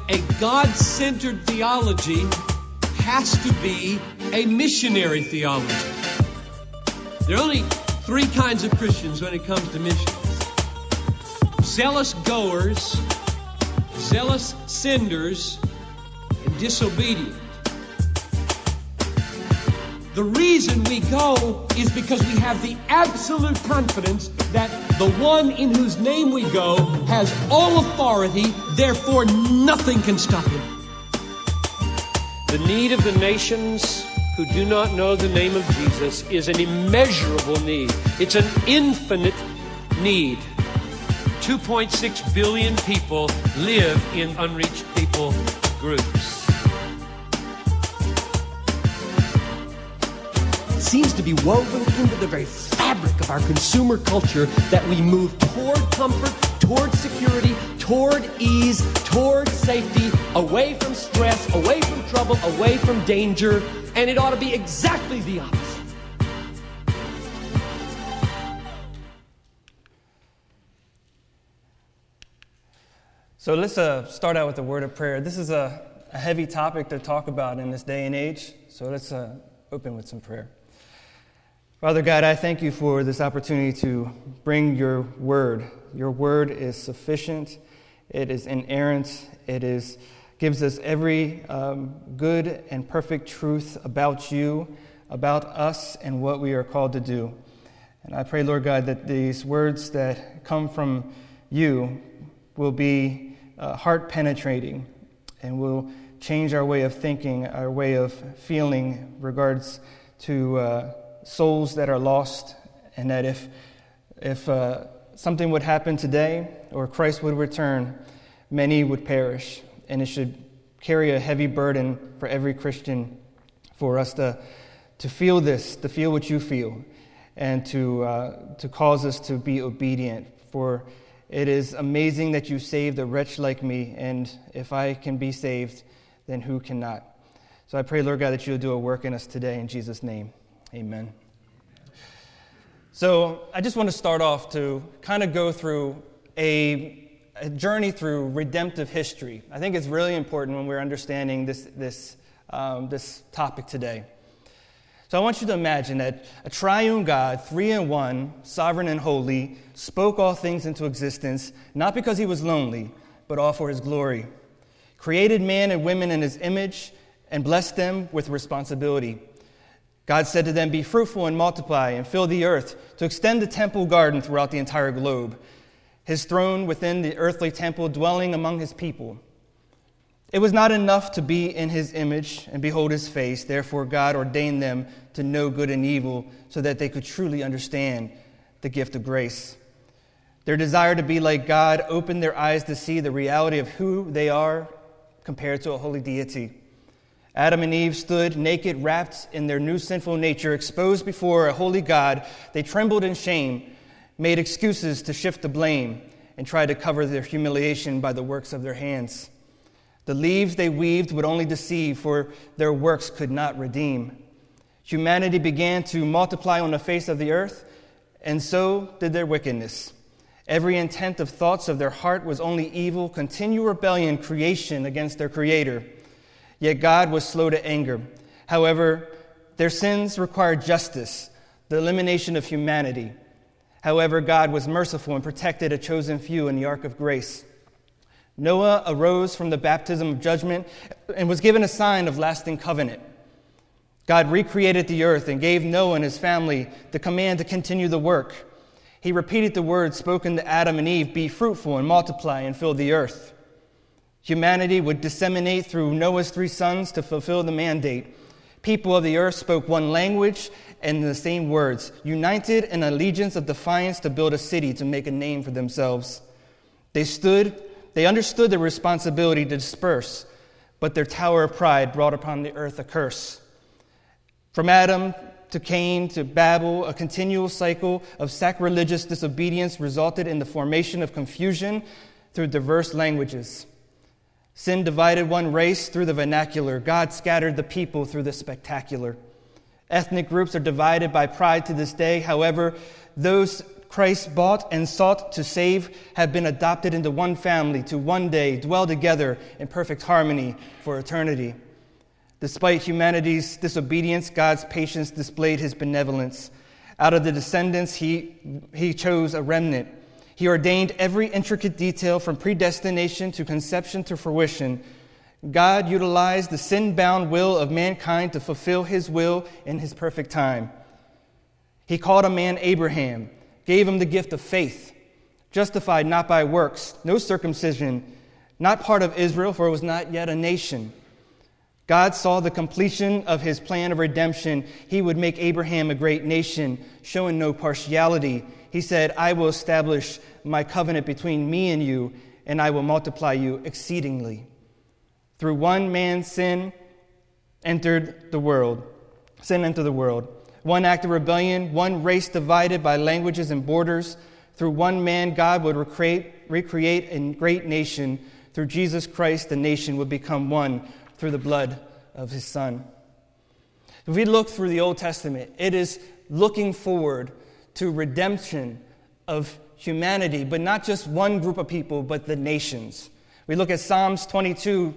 A God-centered theology has to be a missionary theology. There are only three kinds of Christians when it comes to missions: zealous goers, zealous senders, and disobedient. The reason we go is because we have the absolute confidence that the one in whose name we go has all authority, therefore nothing can stop him. The need of the nations who do not know the name of Jesus is an immeasurable need. It's an infinite need. 2.6 billion people live in unreached people groups. It seems to be woven into the very fabric of our consumer culture that we move toward comfort, toward security, toward ease, toward safety, away from stress, away from trouble, away from danger, and it ought to be exactly the opposite. So let's start out with a word of prayer. This is a heavy topic to talk about in this day and age, so let's open with some prayer. Father God, I thank you for this opportunity to bring your word. Your word is sufficient. It is inerrant. It gives us every good and perfect truth about you, about us, and what we are called to do. And I pray, Lord God, that these words that come from you will be heart-penetrating and will change our way of thinking, our way of feeling regards to souls that are lost, and that if something would happen today or Christ would return, many would perish. And it should carry a heavy burden for every Christian for us to feel this, to feel what you feel, and to cause us to be obedient. For it is amazing that you saved a wretch like me, and if I can be saved, then who cannot? So I pray, Lord God, that you'll do a work in us today in Jesus' name. Amen. So I just want to start off to kind of go through a journey through redemptive history. I think it's really important when we're understanding this topic today. So I want you to imagine that a triune God, three in one, sovereign and holy, spoke all things into existence, not because he was lonely, but all for his glory. Created man and women in his image and blessed them with responsibility. God said to them, "Be fruitful and multiply and fill the earth," to extend the temple garden throughout the entire globe, his throne within the earthly temple, dwelling among his people. It was not enough to be in his image and behold his face. Therefore, God ordained them to know good and evil so that they could truly understand the gift of grace. Their desire to be like God opened their eyes to see the reality of who they are compared to a holy deity. Adam and Eve stood naked, wrapped in their new sinful nature, exposed before a holy God. They trembled in shame, made excuses to shift the blame, and tried to cover their humiliation by the works of their hands. The leaves they weaved would only deceive, for their works could not redeem. Humanity began to multiply on the face of the earth, and so did their wickedness. Every intent of thoughts of their heart was only evil, continual rebellion, creation against their Creator. Yet God was slow to anger. However, their sins required justice, the elimination of humanity. However, God was merciful and protected a chosen few in the ark of grace. Noah arose from the baptism of judgment and was given a sign of lasting covenant. God recreated the earth and gave Noah and his family the command to continue the work. He repeated the words spoken to Adam and Eve, "Be fruitful and multiply and fill the earth." Humanity would disseminate through Noah's 3 sons to fulfill the mandate. People of the earth spoke one language and the same words, united in allegiance of defiance to build a city to make a name for themselves. They understood their responsibility to disperse, but their tower of pride brought upon the earth a curse. From Adam to Cain to Babel, a continual cycle of sacrilegious disobedience resulted in the formation of confusion through diverse languages. Sin divided one race through the vernacular. God scattered the people through the spectacular. Ethnic groups are divided by pride to this day. However, those Christ bought and sought to save have been adopted into one family to one day dwell together in perfect harmony for eternity. Despite humanity's disobedience, God's patience displayed his benevolence. Out of the descendants, he chose a remnant. He ordained every intricate detail from predestination to conception to fruition. God utilized the sin-bound will of mankind to fulfill his will in his perfect time. He called a man Abraham, gave him the gift of faith, justified not by works, no circumcision, not part of Israel, for it was not yet a nation. God saw the completion of his plan of redemption. He would make Abraham a great nation, showing no partiality. He said, I will establish my covenant between me and you, and I will multiply you exceedingly. Through one man's sin entered the world. One act of rebellion, one race divided by languages and borders. Through one man, God would recreate a great nation. Through Jesus Christ, the nation would become one through the blood of his Son. If we look through the Old Testament, it is looking forward to redemption of humanity, but not just one group of people, but the nations. We look at Psalms 22,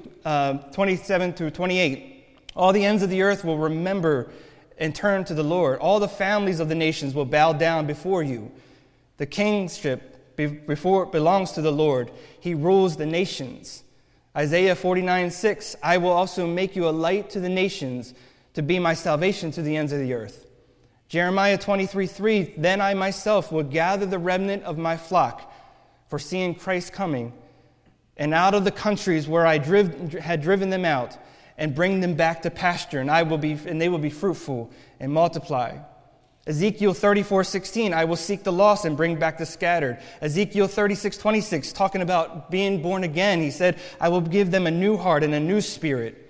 27 through 28. All the ends of the earth will remember and turn to the Lord. All the families of the nations will bow down before you. The kingship belongs to the Lord. He rules the nations. Isaiah 49:6, I will also make you a light to the nations, to be my salvation to the ends of the earth. Jeremiah 23:3, then I myself will gather the remnant of my flock, foreseeing Christ coming, and out of the countries where I had driven them out, and bring them back to pasture, and they will be fruitful and multiply. Ezekiel 34:16, I will seek the lost and bring back the scattered. Ezekiel 36:26, talking about being born again, he said, I will give them a new heart and a new spirit.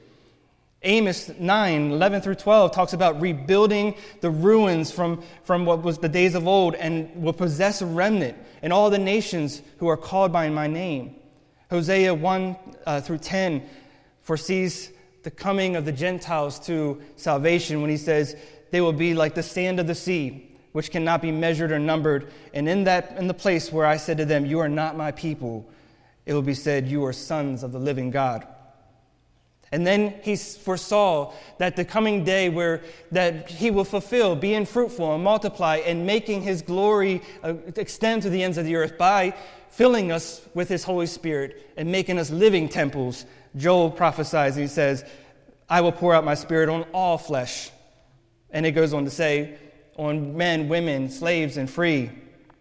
Amos 9:11 through 12 talks about rebuilding the ruins from what was the days of old, and will possess a remnant in all the nations who are called by my name. Hosea 1 through 10 foresees the coming of the Gentiles to salvation when he says, they will be like the sand of the sea, which cannot be measured or numbered. And in the place where I said to them, you are not my people, it will be said, you are sons of the living God. And then he foresaw that the coming day that he will fulfill, being fruitful and multiply, and making his glory extend to the ends of the earth by filling us with his Holy Spirit and making us living temples. Joel prophesies, and he says, I will pour out my spirit on all flesh. And it goes on to say, on men, women, slaves, and free.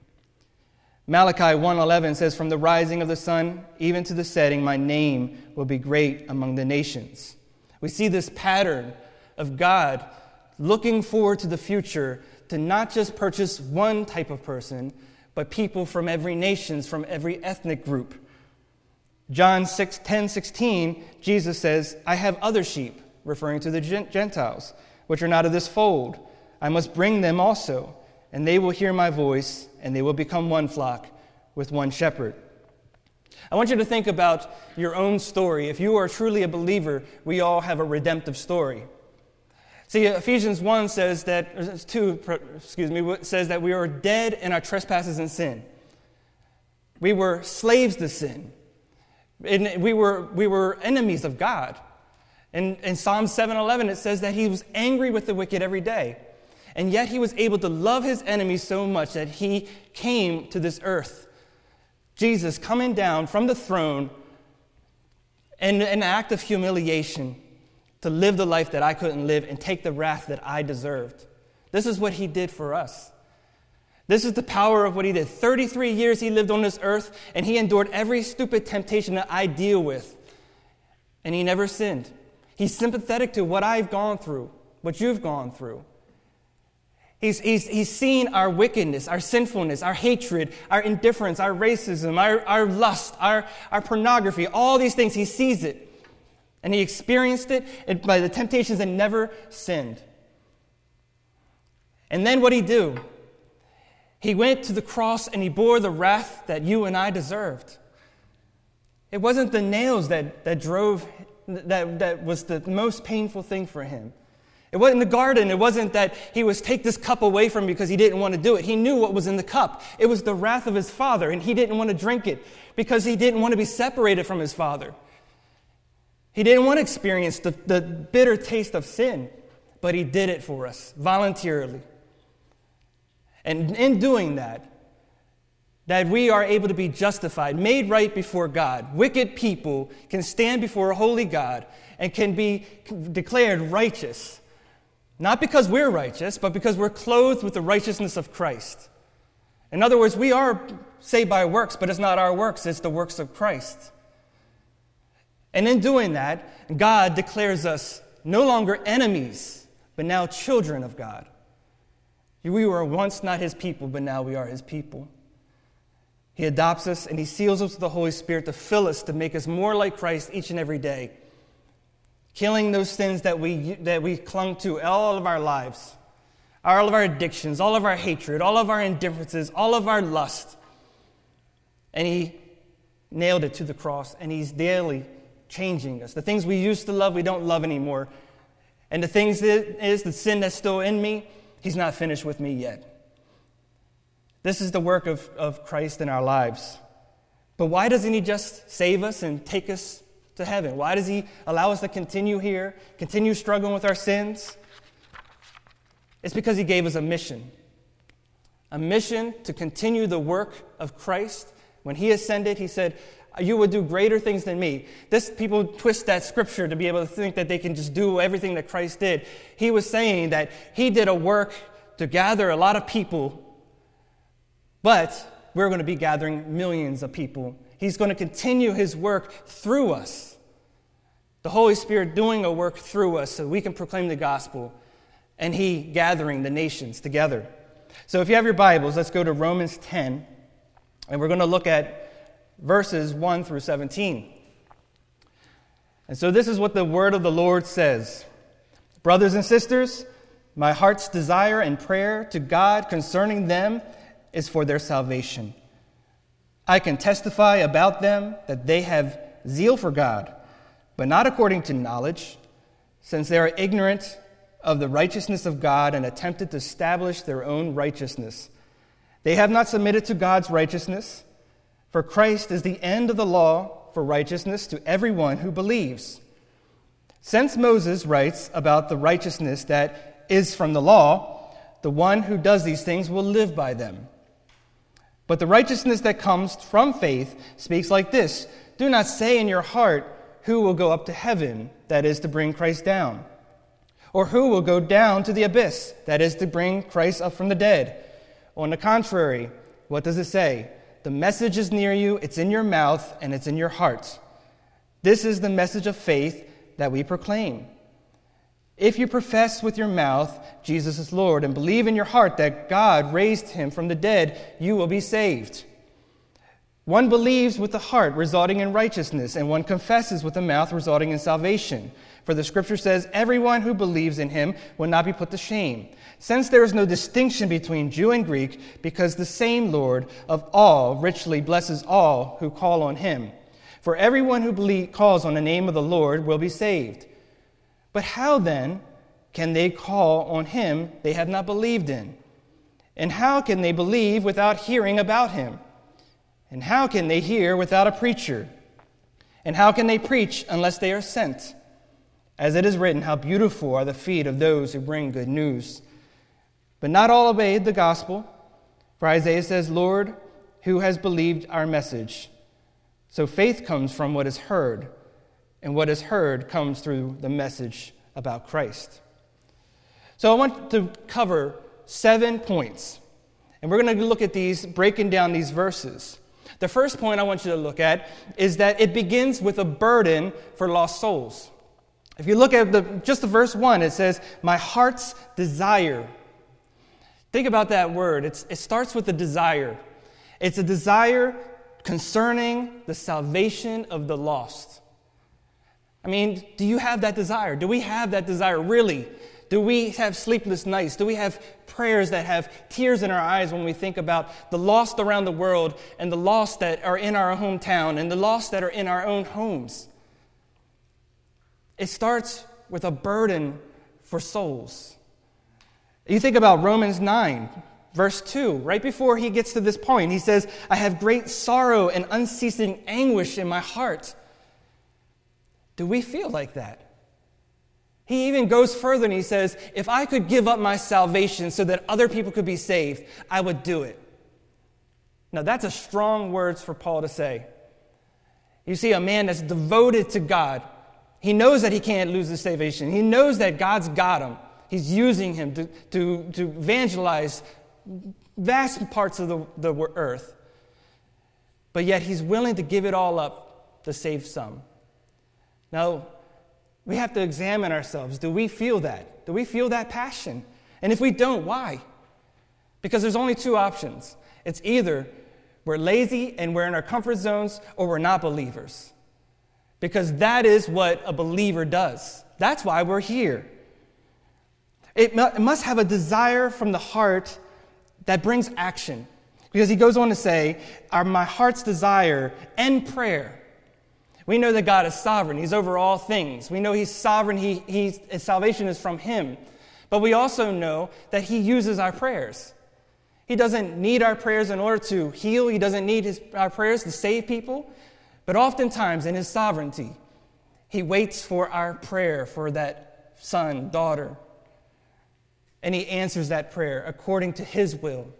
Malachi 1:11 says, from the rising of the sun, even to the setting, my name will be great among the nations. We see this pattern of God looking forward to the future to not just purchase one type of person, but people from every nation, from every ethnic group. John 10:16, Jesus says, I have other sheep, referring to the Gentiles, which are not of this fold. I must bring them also, and they will hear my voice, and they will become one flock with one shepherd. I want you to think about your own story. If you are truly a believer, we all have a redemptive story. See, Ephesians 2 says that we are dead in our trespasses and sin. We were slaves to sin. And we were enemies of God. In Psalm 7:11, it says that he was angry with the wicked every day. And yet he was able to love his enemies so much that he came to this earth. Jesus coming down from the throne in an act of humiliation to live the life that I couldn't live and take the wrath that I deserved. This is what he did for us. This is the power of what he did. 33 years he lived on this earth, and he endured every stupid temptation that I deal with. And he never sinned. He's sympathetic to what I've gone through, what you've gone through. He's seen our wickedness, our sinfulness, our hatred, our indifference, our racism, our lust, our pornography, all these things. He sees it. And he experienced it by the temptations and never sinned. And then what did he do? He went to the cross and he bore the wrath that you and I deserved. It wasn't the nails that was the most painful thing for him. It wasn't in the garden. It wasn't that he was take this cup away from me because he didn't want to do it. He knew what was in the cup. It was the wrath of his Father, and he didn't want to drink it because he didn't want to be separated from his Father. He didn't want to experience the bitter taste of sin, but he did it for us voluntarily. And in doing that we are able to be justified, made right before God. Wicked people can stand before a holy God and can be declared righteous. Not because we're righteous, but because we're clothed with the righteousness of Christ. In other words, we are saved by works, but it's not our works, it's the works of Christ. And in doing that, God declares us no longer enemies, but now children of God. We were once not his people, but now we are his people. He adopts us and he seals us with the Holy Spirit to fill us, to make us more like Christ each and every day. Killing those sins that we clung to all of our lives. All of our addictions, all of our hatred, all of our indifferences, all of our lust. And he nailed it to the cross, and he's daily changing us. The things we used to love, we don't love anymore. And the things that is the sin that's still in me, he's not finished with me yet. This is the work of Christ in our lives. But why doesn't he just save us and take us to heaven? Why does he allow us to continue here, continue struggling with our sins? It's because he gave us a mission to continue the work of Christ. When he ascended, he said, you would do greater things than me. People twist that scripture to be able to think that they can just do everything that Christ did. He was saying that he did a work to gather a lot of people, but we're going to be gathering millions of people. He's going to continue his work through us. The Holy Spirit doing a work through us so we can proclaim the gospel, and he gathering the nations together. So if you have your Bibles, let's go to Romans 10, and we're going to look at verses 1 through 17. And so this is what the word of the Lord says. Brothers and sisters, my heart's desire and prayer to God concerning them is for their salvation. I can testify about them that they have zeal for God, but not according to knowledge, since they are ignorant of the righteousness of God and attempted to establish their own righteousness. They have not submitted to God's righteousness, for Christ is the end of the law for righteousness to everyone who believes. Since Moses writes about the righteousness that is from the law, the one who does these things will live by them. But the righteousness that comes from faith speaks like this: do not say in your heart, who will go up to heaven, that is to bring Christ down? Or who will go down to the abyss, that is to bring Christ up from the dead? On the contrary, what does it say? The message is near you, it's in your mouth, and it's in your heart. This is the message of faith that we proclaim. If you profess with your mouth Jesus is Lord and believe in your heart that God raised him from the dead, you will be saved. One believes with the heart, resulting in righteousness, and one confesses with the mouth, resulting in salvation. For the scripture says, everyone who believes in him will not be put to shame. Since there is no distinction between Jew and Greek, because the same Lord of all richly blesses all who call on him. For everyone who calls on the name of the Lord will be saved. But how then can they call on him they have not believed in? And how can they believe without hearing about him? And how can they hear without a preacher? And how can they preach unless they are sent? As it is written, how beautiful are the feet of those who bring good news. But not all obeyed the gospel. For Isaiah says, Lord, who has believed our message? So faith comes from what is heard, and what is heard comes through the message about Christ. So I want to cover 7 points, and we're going to look at these, breaking down these verses. The first point I want you to look at is that it begins with a burden for lost souls. If you look at just the verse 1, it says, my heart's desire. Think about that word. It starts with a desire. It's a desire concerning the salvation of the lost. I mean, do you have that desire? Do we have that desire, really? Do we have sleepless nights? Do we have prayers that have tears in our eyes when we think about the lost around the world and the lost that are in our hometown and the lost that are in our own homes? It starts with a burden for souls. You think about Romans 9, verse 2. Right before he gets to this point, he says, I have great sorrow and unceasing anguish in my heart. Do we feel like that? He even goes further and he says, if I could give up my salvation so that other people could be saved, I would do it. Now that's a strong words for Paul to say. You see a man that's devoted to God. He knows that he can't lose his salvation. He knows that God's got him. He's using him to evangelize vast parts of the earth. But yet he's willing to give it all up to save some. Now, we have to examine ourselves. Do we feel that? Do we feel that passion? And if we don't, why? Because there's only two options. It's either we're lazy and we're in our comfort zones, or we're not believers. Because that is what a believer does. That's why we're here. It must have a desire from the heart that brings action. Because he goes on to say, my heart's desire and prayer. We know that God is sovereign. He's over all things. We know he's sovereign. His salvation is from him. But we also know that he uses our prayers. He doesn't need our prayers in order to heal. He doesn't need our prayers to save people. But oftentimes in his sovereignty, he waits for our prayer for that son, daughter. And he answers that prayer according to his will.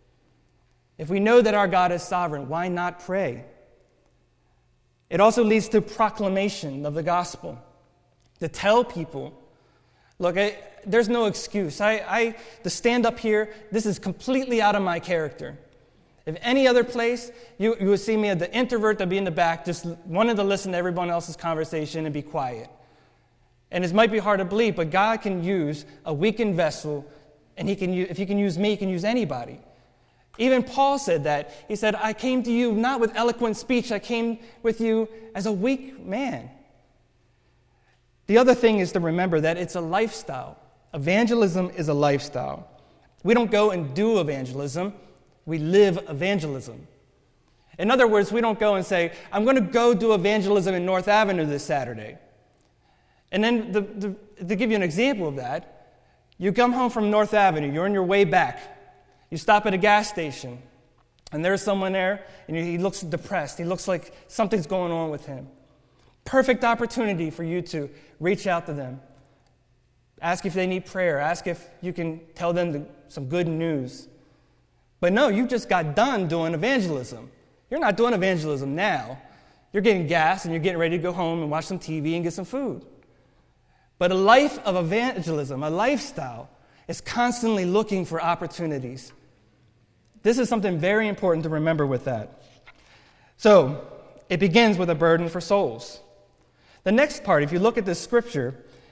If we know that our God is sovereign, why not pray? It also leads to proclamation of the gospel. To tell people, look, there's no excuse. To stand up here, this is completely out of my character. If any other place, you would see me as the introvert that be in the back, just wanted to listen to everyone else's conversation and be quiet. And it might be hard to believe, but God can use a weakened vessel, and if he can use me, he can use anybody. Even Paul said that. He said, I came to you not with eloquent speech. I came with you as a weak man. The other thing is to remember that it's a lifestyle. Evangelism is a lifestyle. We don't go and do evangelism. We live evangelism. In other words, we don't go and say, I'm going to go do evangelism in North Avenue this Saturday. And then to give you an example of that, you come home from North Avenue. You're on your way back. You stop at a gas station, and there's someone there, and he looks depressed. He looks like something's going on with him. Perfect opportunity for you to reach out to them. Ask if they need prayer. Ask if you can tell them some good news. But no, you just got done doing evangelism. You're not doing evangelism now. You're getting gas, and you're getting ready to go home and watch some TV and get some food. But a life of evangelism, a lifestyle, is constantly looking for opportunities. This is something very important to remember with that. So, it begins with a burden for souls. The next part, if you look at this scripture,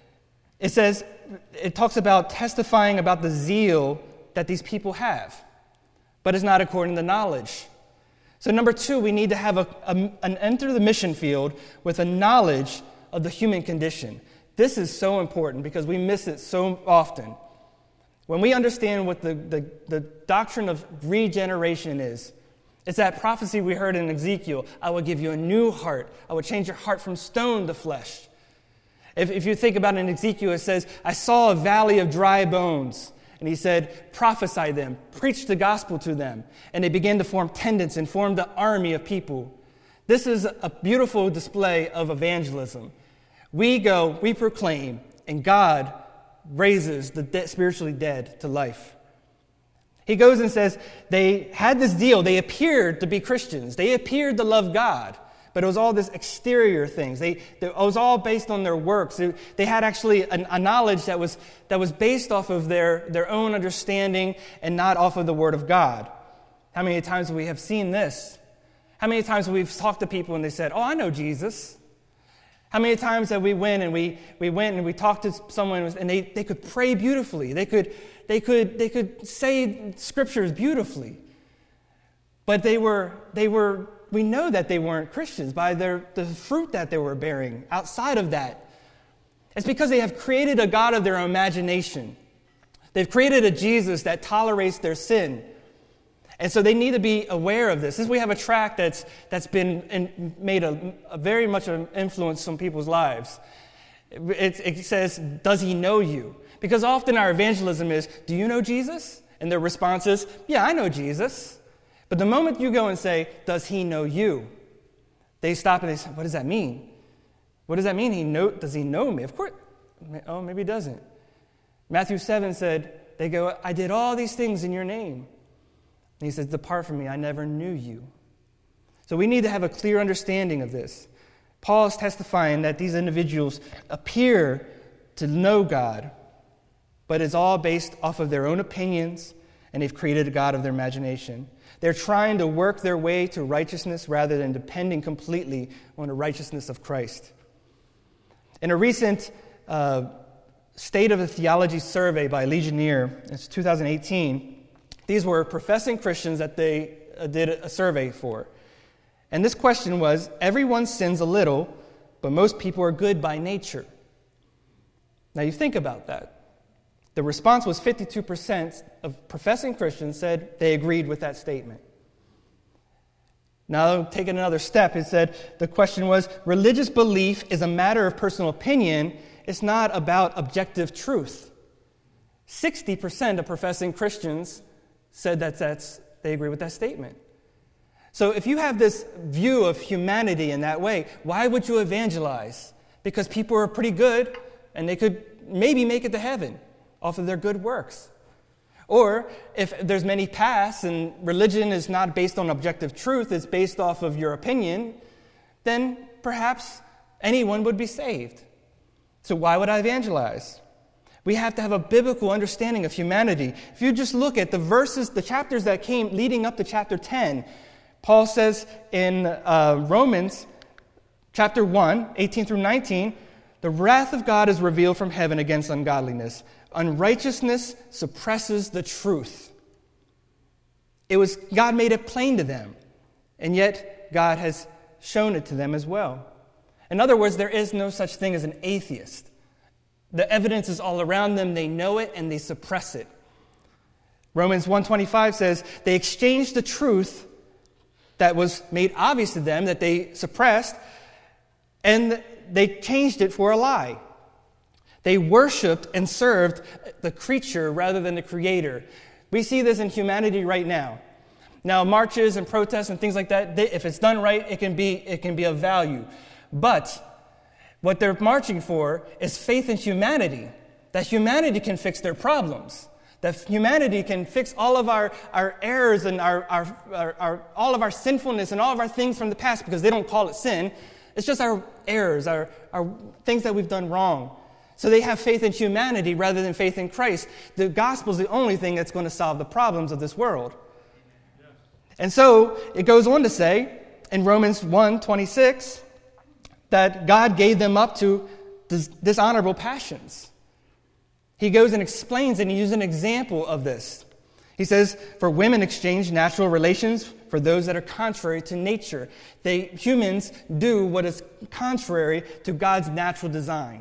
it talks about testifying about the zeal that these people have, but it's not according to knowledge. So number 2, we need to have an enter the mission field with a knowledge of the human condition. This is so important because we miss it so often. When we understand what the doctrine of regeneration is, it's that prophecy we heard in Ezekiel, I will give you a new heart. I will change your heart from stone to flesh. If you think about it in Ezekiel, it says, I saw a valley of dry bones. And he said, prophesy them, preach the gospel to them. And they began to form tendons and form the army of people. This is a beautiful display of evangelism. We go, we proclaim, and God raises the spiritually dead to life. He goes and says, they had this deal. They appeared to be Christians. They appeared to love God. But it was all this exterior things. It was all based on their works. They had actually a knowledge that was based off of their own understanding and not off of the Word of God. How many times we have seen this? How many times we've talked to people and they said, oh, I know Jesus. How many times that we went and we talked to someone and they could pray beautifully. They could say scriptures beautifully. But we know that they weren't Christians by the fruit that they were bearing outside of that. It's because they have created a God of their imagination. They've created a Jesus that tolerates their sin. And so they need to be aware of this. Since we have a tract that's been made a very much an influence on people's lives. It says, does he know you? Because often our evangelism is, do you know Jesus? And their response is, yeah, I know Jesus. But the moment you go and say, does he know you? They stop and they say, what does that mean? What does that mean? Does he know me? Of course. Oh, maybe he doesn't. Matthew 7 said, they go, I did all these things in your name. And he says, depart from me, I never knew you. So we need to have a clear understanding of this. Paul is testifying that these individuals appear to know God, but it's all based off of their own opinions, and they've created a God of their imagination. They're trying to work their way to righteousness rather than depending completely on the righteousness of Christ. In a recent State of the Theology survey by Legionnaire, it's 2018, these were professing Christians that they did a survey for. And this question was, everyone sins a little, but most people are good by nature. Now you think about that. The response was 52% of professing Christians said they agreed with that statement. Now, taking another step, it said the question was, religious belief is a matter of personal opinion. It's not about objective truth. 60% of professing Christians said that they agree with that statement. So if you have this view of humanity in that way, why would you evangelize? Because people are pretty good and they could maybe make it to heaven off of their good works. Or if there's many paths and religion is not based on objective truth, it's based off of your opinion, then perhaps anyone would be saved. So why would I evangelize? We have to have a biblical understanding of humanity. If you just look at the verses, the chapters that came leading up to chapter 10, Paul says in Romans chapter 1, 18 through 19, the wrath of God is revealed from heaven against ungodliness. Unrighteousness suppresses the truth. God made it plain to them, and yet God has shown it to them as well. In other words, there is no such thing as an atheist. The evidence is all around them, they know it, and they suppress it. Romans 1:25 says, they exchanged the truth that was made obvious to them that they suppressed, and they changed it for a lie. They worshipped and served the creature rather than the Creator. We see this in humanity right now. Now, marches and protests and things like that, if it's done right, it can be of value. But what they're marching for is faith in humanity, that humanity can fix their problems, that humanity can fix all of our errors and all of our sinfulness and all of our things from the past, because they don't call it sin. It's just our errors, our things that we've done wrong. So they have faith in humanity rather than faith in Christ. The gospel is the only thing that's going to solve the problems of this world. And so it goes on to say in Romans 1:26 that God gave them up to dishonorable passions. He goes and explains and he uses an example of this. He says, for women exchange natural relations for those that are contrary to nature. Humans do what is contrary to God's natural design.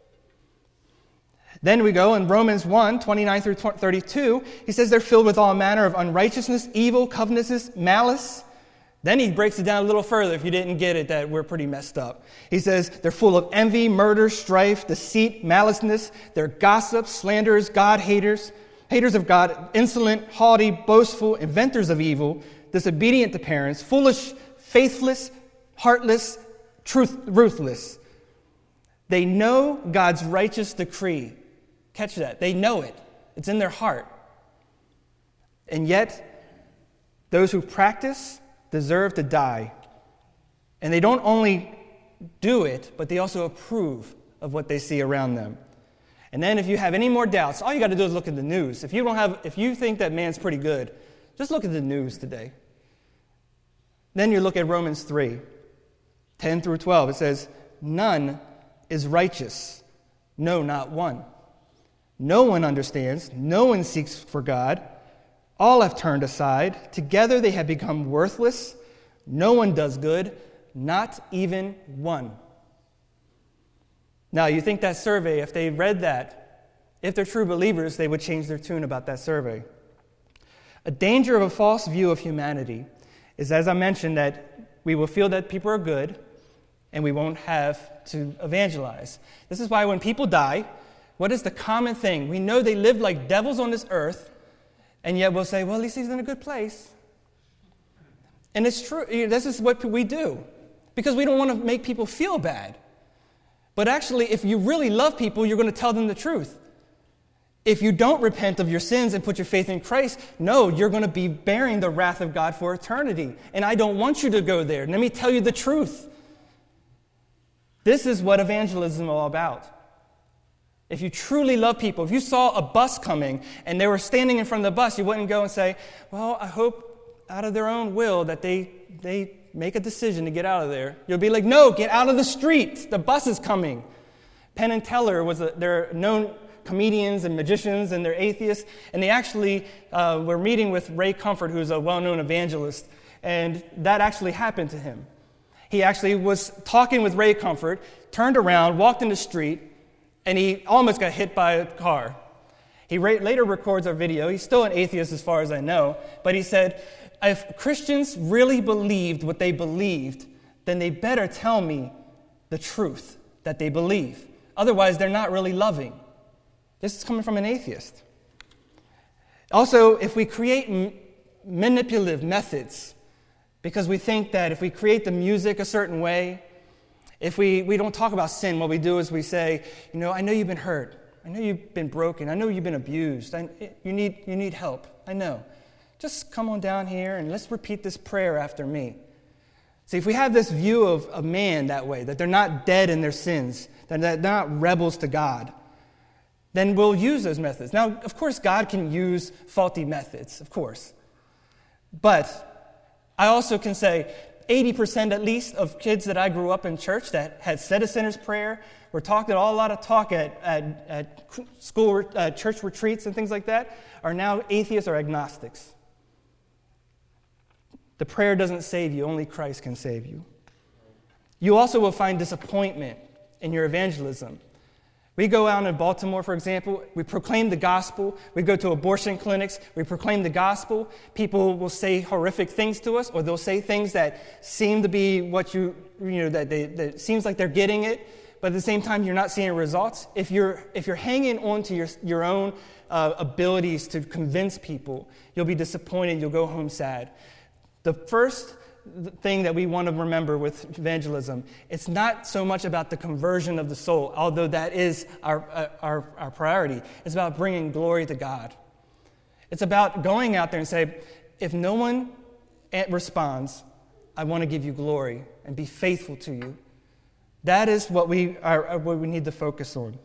Then we go in Romans 1:29 through 32, he says they're filled with all manner of unrighteousness, evil, covetousness, malice. Then he breaks it down a little further if you didn't get it, that we're pretty messed up. He says they're full of envy, murder, strife, deceit, maliceness. They're gossips, slanderers, God haters, haters of God, insolent, haughty, boastful, inventors of evil, disobedient to parents, foolish, faithless, heartless, ruthless. They know God's righteous decree. Catch that. They know it. It's in their heart. And yet, those who practice deserve to die. And they don't only do it, but they also approve of what they see around them. And then if you have any more doubts, all you got to do is look at the news. If you think that man's pretty good, just look at the news today. Then you look at Romans 3:10 through 12. It says, none is righteous. No, not one. No one understands. No one seeks for God. All have turned aside. Together they have become worthless. No one does good, not even one. Now, you think that survey, if they read that, if they're true believers, they would change their tune about that survey. A danger of a false view of humanity is, as I mentioned, that we will feel that people are good, and we won't have to evangelize. This is why when people die, what is the common thing? We know they lived like devils on this earth, and yet we'll say, well, at least he's in a good place. And it's true. This is what we do, because we don't want to make people feel bad. But actually, if you really love people, you're going to tell them the truth. If you don't repent of your sins and put your faith in Christ, no, you're going to be bearing the wrath of God for eternity. And I don't want you to go there. Let me tell you the truth. This is what evangelism is all about. If you truly love people, if you saw a bus coming and they were standing in front of the bus, you wouldn't go and say, well, I hope out of their own will that they make a decision to get out of there. You'll be like, no, get out of the street. The bus is coming. Penn and Teller, they're known comedians and magicians, and they're atheists, and they actually were meeting with Ray Comfort, who's a well-known evangelist, and that actually happened to him. He actually was talking with Ray Comfort, turned around, walked in the street, and he almost got hit by a car. He later records our video. He's still an atheist as far as I know, but he said, if Christians really believed what they believed, then they better tell me the truth that they believe. Otherwise, they're not really loving. This is coming from an atheist. Also, if we create manipulative methods, because we think that if we create the music a certain way, if we don't talk about sin, what we do is we say, I know you've been hurt. I know you've been broken. I know you've been abused. You need help. I know. Just come on down here and let's repeat this prayer after me. See, if we have this view of man that way, that they're not dead in their sins, that they're not rebels to God, then we'll use those methods. Now, of course, God can use faulty methods, of course. But I also can say 80% at least of kids that I grew up in church that had said a sinner's prayer, were talked a lot of talk at school, church retreats and things like that, are now atheists or agnostics. The prayer doesn't save you. Only Christ can save you. You also will find disappointment in your evangelism. We go out in Baltimore, for example, we proclaim the gospel. We go to abortion clinics, we proclaim the gospel. People will say horrific things to us, or they'll say things that seem to be what that seems like they're getting it, but at the same time, you're not seeing results. If you're hanging on to your own abilities to convince people, you'll be disappointed, you'll go home sad. The first thing that we want to remember with evangelism, it's not so much about the conversion of the soul, although that is our priority. It's about bringing glory to God. It's about going out there and say, if no one responds, I want to give you glory and be faithful to you. That is what we need to focus on.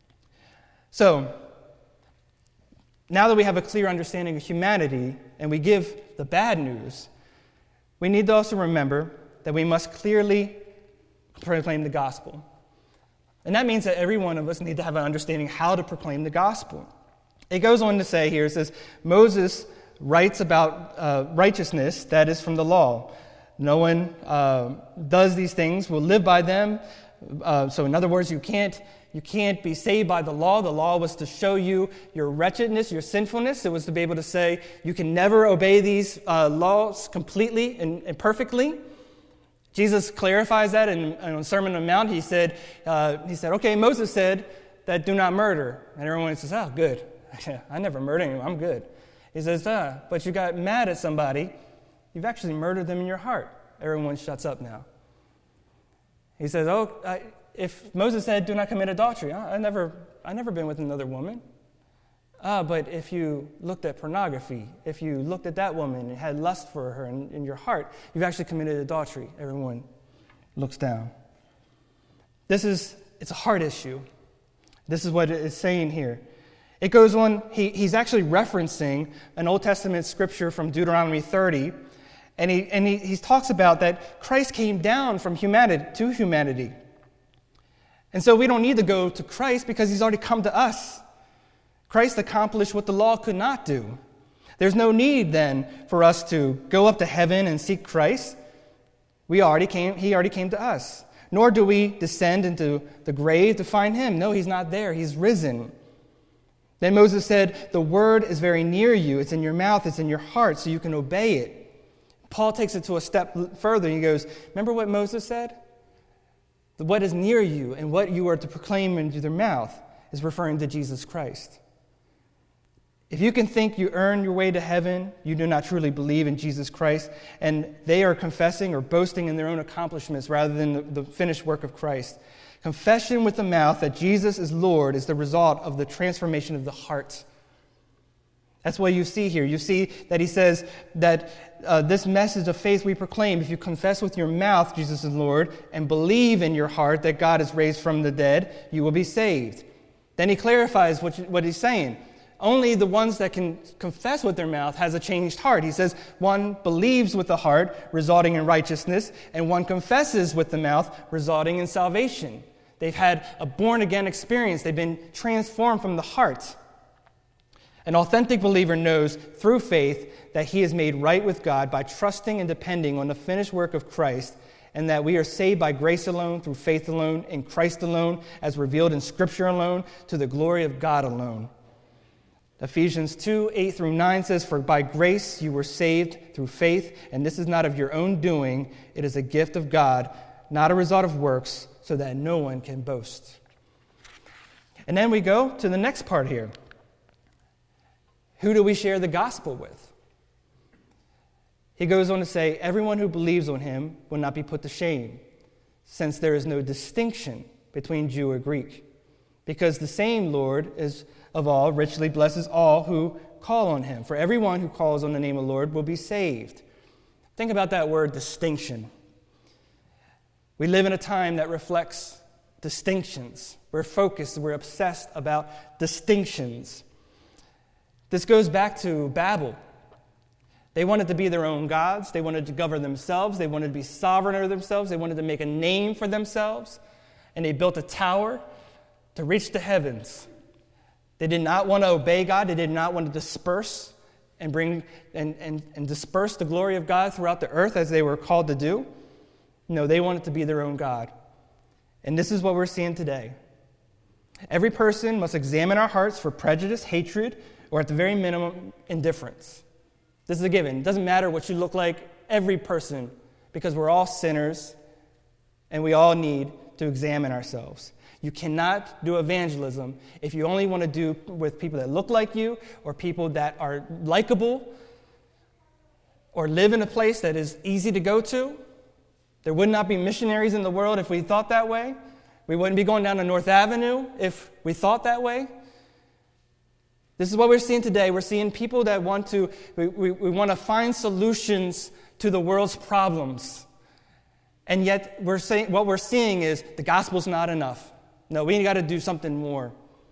So, now that we have a clear understanding of humanity and we give the bad news, we need to also remember that we must clearly proclaim the gospel. And that means that every one of us need to have an understanding how to proclaim the gospel. It goes on to say here, it says, Moses writes about righteousness that is from the law. No one does these things, will live by them. So in other words, you can't be saved by the law. The law was to show you your wretchedness, your sinfulness. It was to be able to say you can never obey these laws completely and perfectly. Jesus clarifies that in the Sermon on the Mount. He said, okay, Moses said that do not murder. And everyone says, oh, good. I never murdered anyone. I'm good. He says, but you got mad at somebody. You've actually murdered them in your heart. Everyone shuts up now. He says, if Moses said, do not commit adultery, I never been with another woman. But if you looked at pornography, if you looked at that woman and had lust for her in your heart, you've actually committed adultery. Everyone looks down. It's a heart issue. This is what it is saying here. It goes on, he's actually referencing an Old Testament scripture from Deuteronomy 30, and he talks about that Christ came down from humanity to humanity. And so we don't need to go to Christ because he's already come to us. Christ accomplished what the law could not do. There's no need then for us to go up to heaven and seek Christ. He already came to us. Nor do we descend into the grave to find him. No, he's not there. He's risen. Then Moses said, the word is very near you. It's in your mouth. It's in your heart, so you can obey it. Paul takes it to a step further. He goes, remember what Moses said? What is near you and what you are to proclaim into their mouth is referring to Jesus Christ. If you can think you earn your way to heaven, you do not truly believe in Jesus Christ, and they are confessing or boasting in their own accomplishments rather than the finished work of Christ. Confession with the mouth that Jesus is Lord is the result of the transformation of the heart. That's what you see here. You see that he says that this message of faith we proclaim, if you confess with your mouth Jesus is Lord and believe in your heart that God is raised from the dead, you will be saved. Then he clarifies what he's saying. Only the ones that can confess with their mouth has a changed heart. He says one believes with the heart, resulting in righteousness, and one confesses with the mouth, resulting in salvation. They've had a born-again experience. They've been transformed from the heart. An authentic believer knows through faith that he is made right with God by trusting and depending on the finished work of Christ, and that we are saved by grace alone, through faith alone, in Christ alone, as revealed in Scripture alone, to the glory of God alone. Ephesians 2:8-9 says, "For by grace you were saved through faith, and this is not of your own doing. It is a gift of God, not a result of works, so that no one can boast." And then we go to the next part here. Who do we share the gospel with? He goes on to say, everyone who believes on him will not be put to shame, since there is no distinction between Jew or Greek, because the same Lord is of all richly blesses all who call on him. For everyone who calls on the name of the Lord will be saved. Think about that word, distinction. We live in a time that reflects distinctions. We're focused, we're obsessed about distinctions. This goes back to Babel. They wanted to be their own gods. They wanted to govern themselves. They wanted to be sovereign over themselves. They wanted to make a name for themselves. And they built a tower to reach the heavens. They did not want to obey God. They did not want to disperse and bring and disperse the glory of God throughout the earth as they were called to do. No, they wanted to be their own God. And this is what we're seeing today. Every person must examine our hearts for prejudice, hatred, or at the very minimum, indifference. This is a given. It doesn't matter what you look like, every person, because we're all sinners and we all need to examine ourselves. You cannot do evangelism if you only want to do with people that look like you or people that are likable or live in a place that is easy to go to. There would not be missionaries in the world if we thought that way. We wouldn't be going down to North Avenue if we thought that way. This is what we're seeing today. We're seeing people that want to, we want to find solutions to the world's problems. And yet what we're seeing is the gospel's not enough. No, we got to do something more.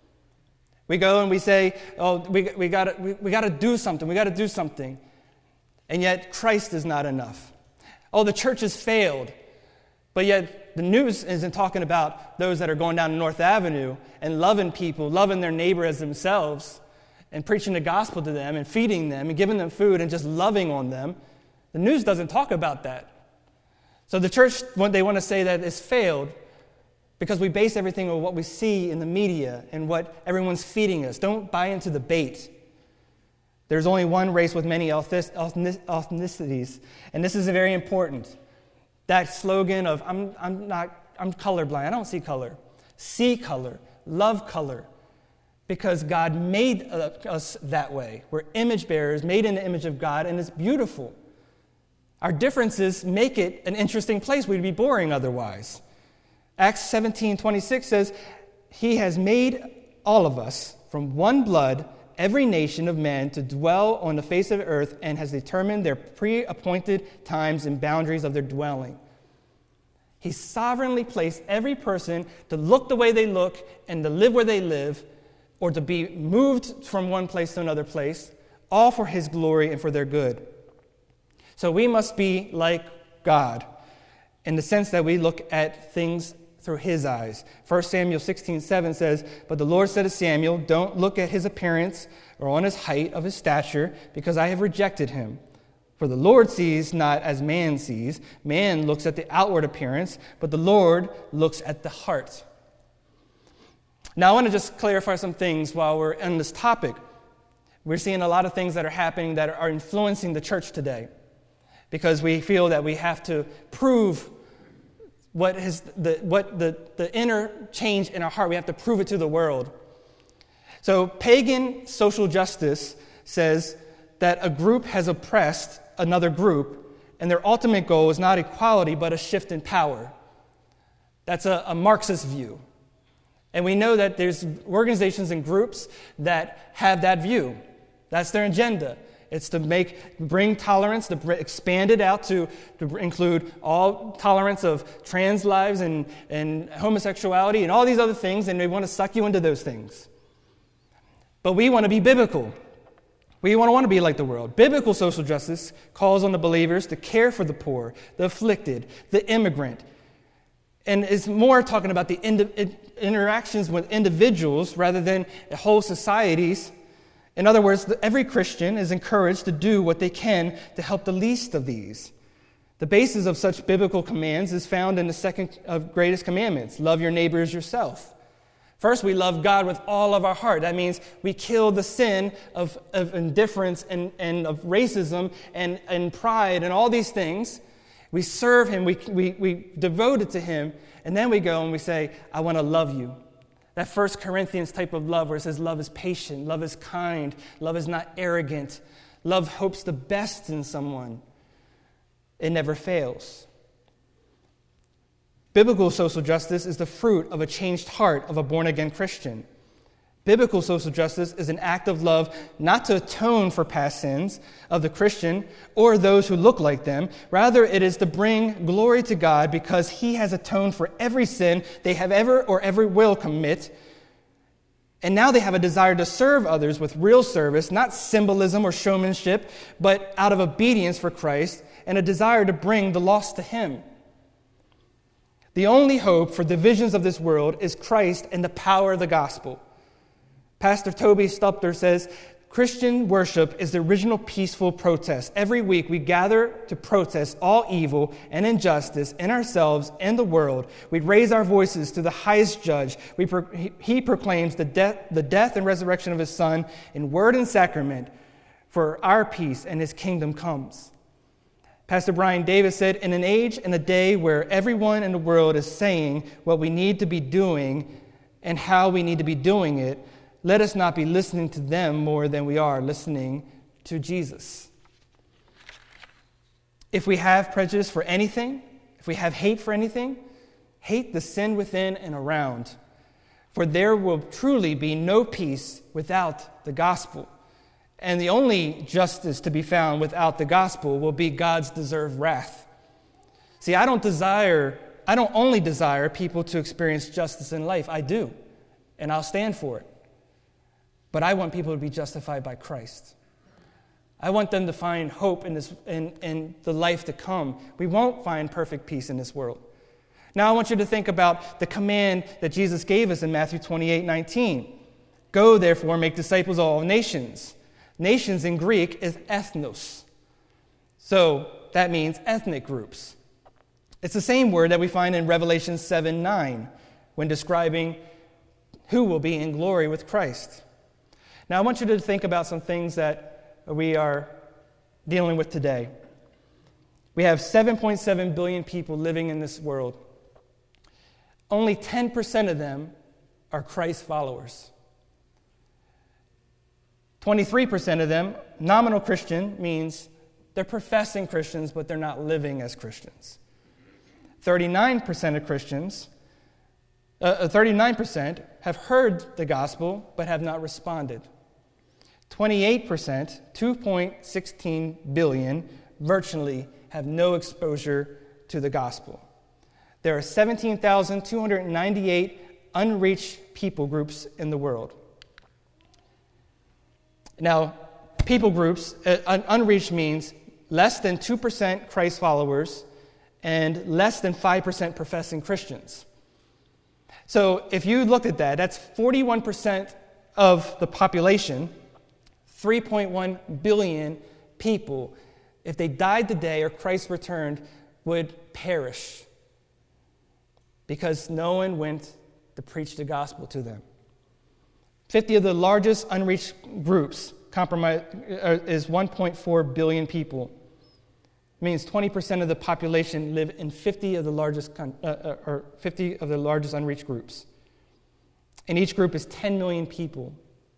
We go and we say, oh, we got to do something. We got to do something. And yet Christ is not enough. Oh, the church has failed. But yet the news isn't talking about those that are going down North Avenue and loving people, loving their neighbor as themselves, and preaching the gospel to them and feeding them and giving them food and just loving on them. The news doesn't talk about that. So the church, they want to say that it's failed because we base everything on what we see in the media and what everyone's feeding us. Don't buy into the bait. There's only one race with many ethnicities, and this is very important. That slogan of I'm colorblind. I don't see color. See color. Love color. Because God made us that way. We're image bearers, made in the image of God, and it's beautiful. Our differences make it an interesting place. We'd be boring otherwise. Acts 17:26 says, He has made all of us from one blood, every nation of men, to dwell on the face of the earth, and has determined their pre-appointed times and boundaries of their dwelling. He sovereignly placed every person to look the way they look and to live where they live, or to be moved from one place to another place, all for His glory and for their good. So we must be like God in the sense that we look at things through His eyes. 1 Samuel 16:7 says, But the Lord said to Samuel, Don't look at his appearance or on his height of his stature, because I have rejected him. For the Lord sees not as man sees. Man looks at the outward appearance, but the Lord looks at the heart. Now, I want to just clarify some things while we're on this topic. We're seeing a lot of things that are happening that are influencing the church today because we feel that we have to prove what the inner change in our heart. We have to prove it to the world. So pagan social justice says that a group has oppressed another group, and their ultimate goal is not equality, but a shift in power. That's a Marxist view. And we know that there's organizations and groups that have that view. That's their agenda. It's to bring tolerance, to expand it out to include all tolerance of trans lives and homosexuality and all these other things, and they want to suck you into those things. But we want to be biblical. We want to be like the world. Biblical social justice calls on the believers to care for the poor, the afflicted, the immigrant, and is more talking about the interactions with individuals rather than whole societies. In other words, every Christian is encouraged to do what they can to help the least of these. The basis of such biblical commands is found in the second of greatest commandments: love your neighbor as yourself. First, we love God with all of our heart. That means we kill the sin of indifference and of racism and pride and all these things. We serve Him, we devote it to Him, and then we go and we say, I want to love you. That 1 Corinthians type of love where it says love is patient, love is kind, love is not arrogant, love hopes the best in someone. It never fails. Biblical social justice is the fruit of a changed heart of a born-again Christian. Biblical social justice is an act of love not to atone for past sins of the Christian or those who look like them. Rather, it is to bring glory to God because He has atoned for every sin they have ever or ever will commit. And now they have a desire to serve others with real service, not symbolism or showmanship, but out of obedience for Christ and a desire to bring the lost to Him. The only hope for the visions of this world is Christ and the power of the gospel. Pastor Toby Stupter says, Christian worship is the original peaceful protest. Every week we gather to protest all evil and injustice in ourselves and the world. We raise our voices to the highest judge. He proclaims the death and resurrection of His Son in word and sacrament for our peace, and His kingdom comes. Pastor Brian Davis said, in an age and a day where everyone in the world is saying what we need to be doing and how we need to be doing it, let us not be listening to them more than we are listening to Jesus. If we have prejudice for anything, if we have hate for anything, hate the sin within and around. For there will truly be no peace without the gospel. And the only justice to be found without the gospel will be God's deserved wrath. See, I don't only desire people to experience justice in life. I do, and I'll stand for it. But I want people to be justified by Christ. I want them to find hope in the life to come. We won't find perfect peace in this world. Now I want you to think about the command that Jesus gave us in Matthew 28:19. Go, therefore, make disciples of all nations. Nations in Greek is ethnos. So that means ethnic groups. It's the same word that we find in Revelation 7:9 when describing who will be in glory with Christ. Now, I want you to think about some things that we are dealing with today. We have 7.7 billion people living in this world. Only 10% of them are Christ followers. 23% of them, nominal Christian, means they're professing Christians, but they're not living as Christians. 39% of Christians, 39% have heard the gospel, but have not responded. 28%, 2.16 billion, virtually have no exposure to the gospel. There are 17,298 unreached people groups in the world. Now, people groups, unreached means less than 2% Christ followers and less than 5% professing Christians. So if you looked at that, that's 41% of the population, 3.1 billion people, if they died today or Christ returned, would perish because no one went to preach the gospel to them. 50 of the largest unreached groups is 1.4 billion people. It means 20% of the population live in 50 of the largest unreached groups. And each group is 10 million people.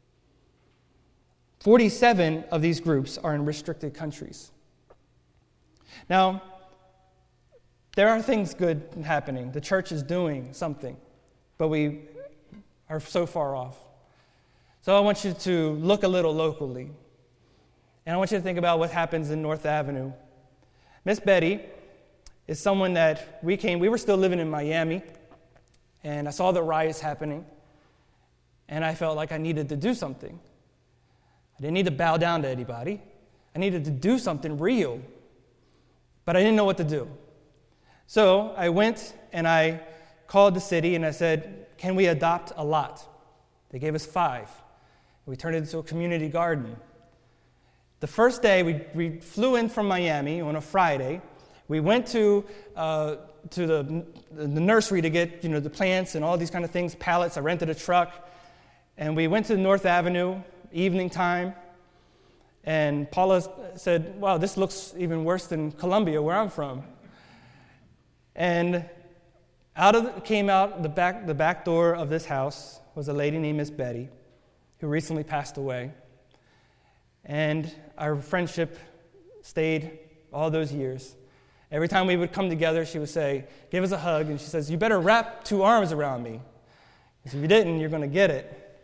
47 of these groups are in restricted countries. Now, there are things good happening. The church is doing something, but we are so far off. So I want you to look a little locally. And I want you to think about what happens in North Avenue. Miss Betty is someone that we were still living in Miami, and I saw the riots happening, and I felt like I needed to do something. I didn't need to bow down to anybody. I needed to do something real, but I didn't know what to do. So I went and I called the city and I said, can we adopt a lot? They gave us 5. We turned it into a community garden. The first day, we flew in from Miami on a Friday. We went to the nursery to get the plants and all these kind of things, pallets. I rented a truck. And we went to North Avenue, evening time. And Paula said, wow, this looks even worse than Columbia, where I'm from. And came out the back door of this house was a lady named Miss Betty, who recently passed away. And our friendship stayed all those years. Every time we would come together, she would say, give us a hug. And she says, you better wrap 2 arms around me. Because if you didn't, you're going to get it.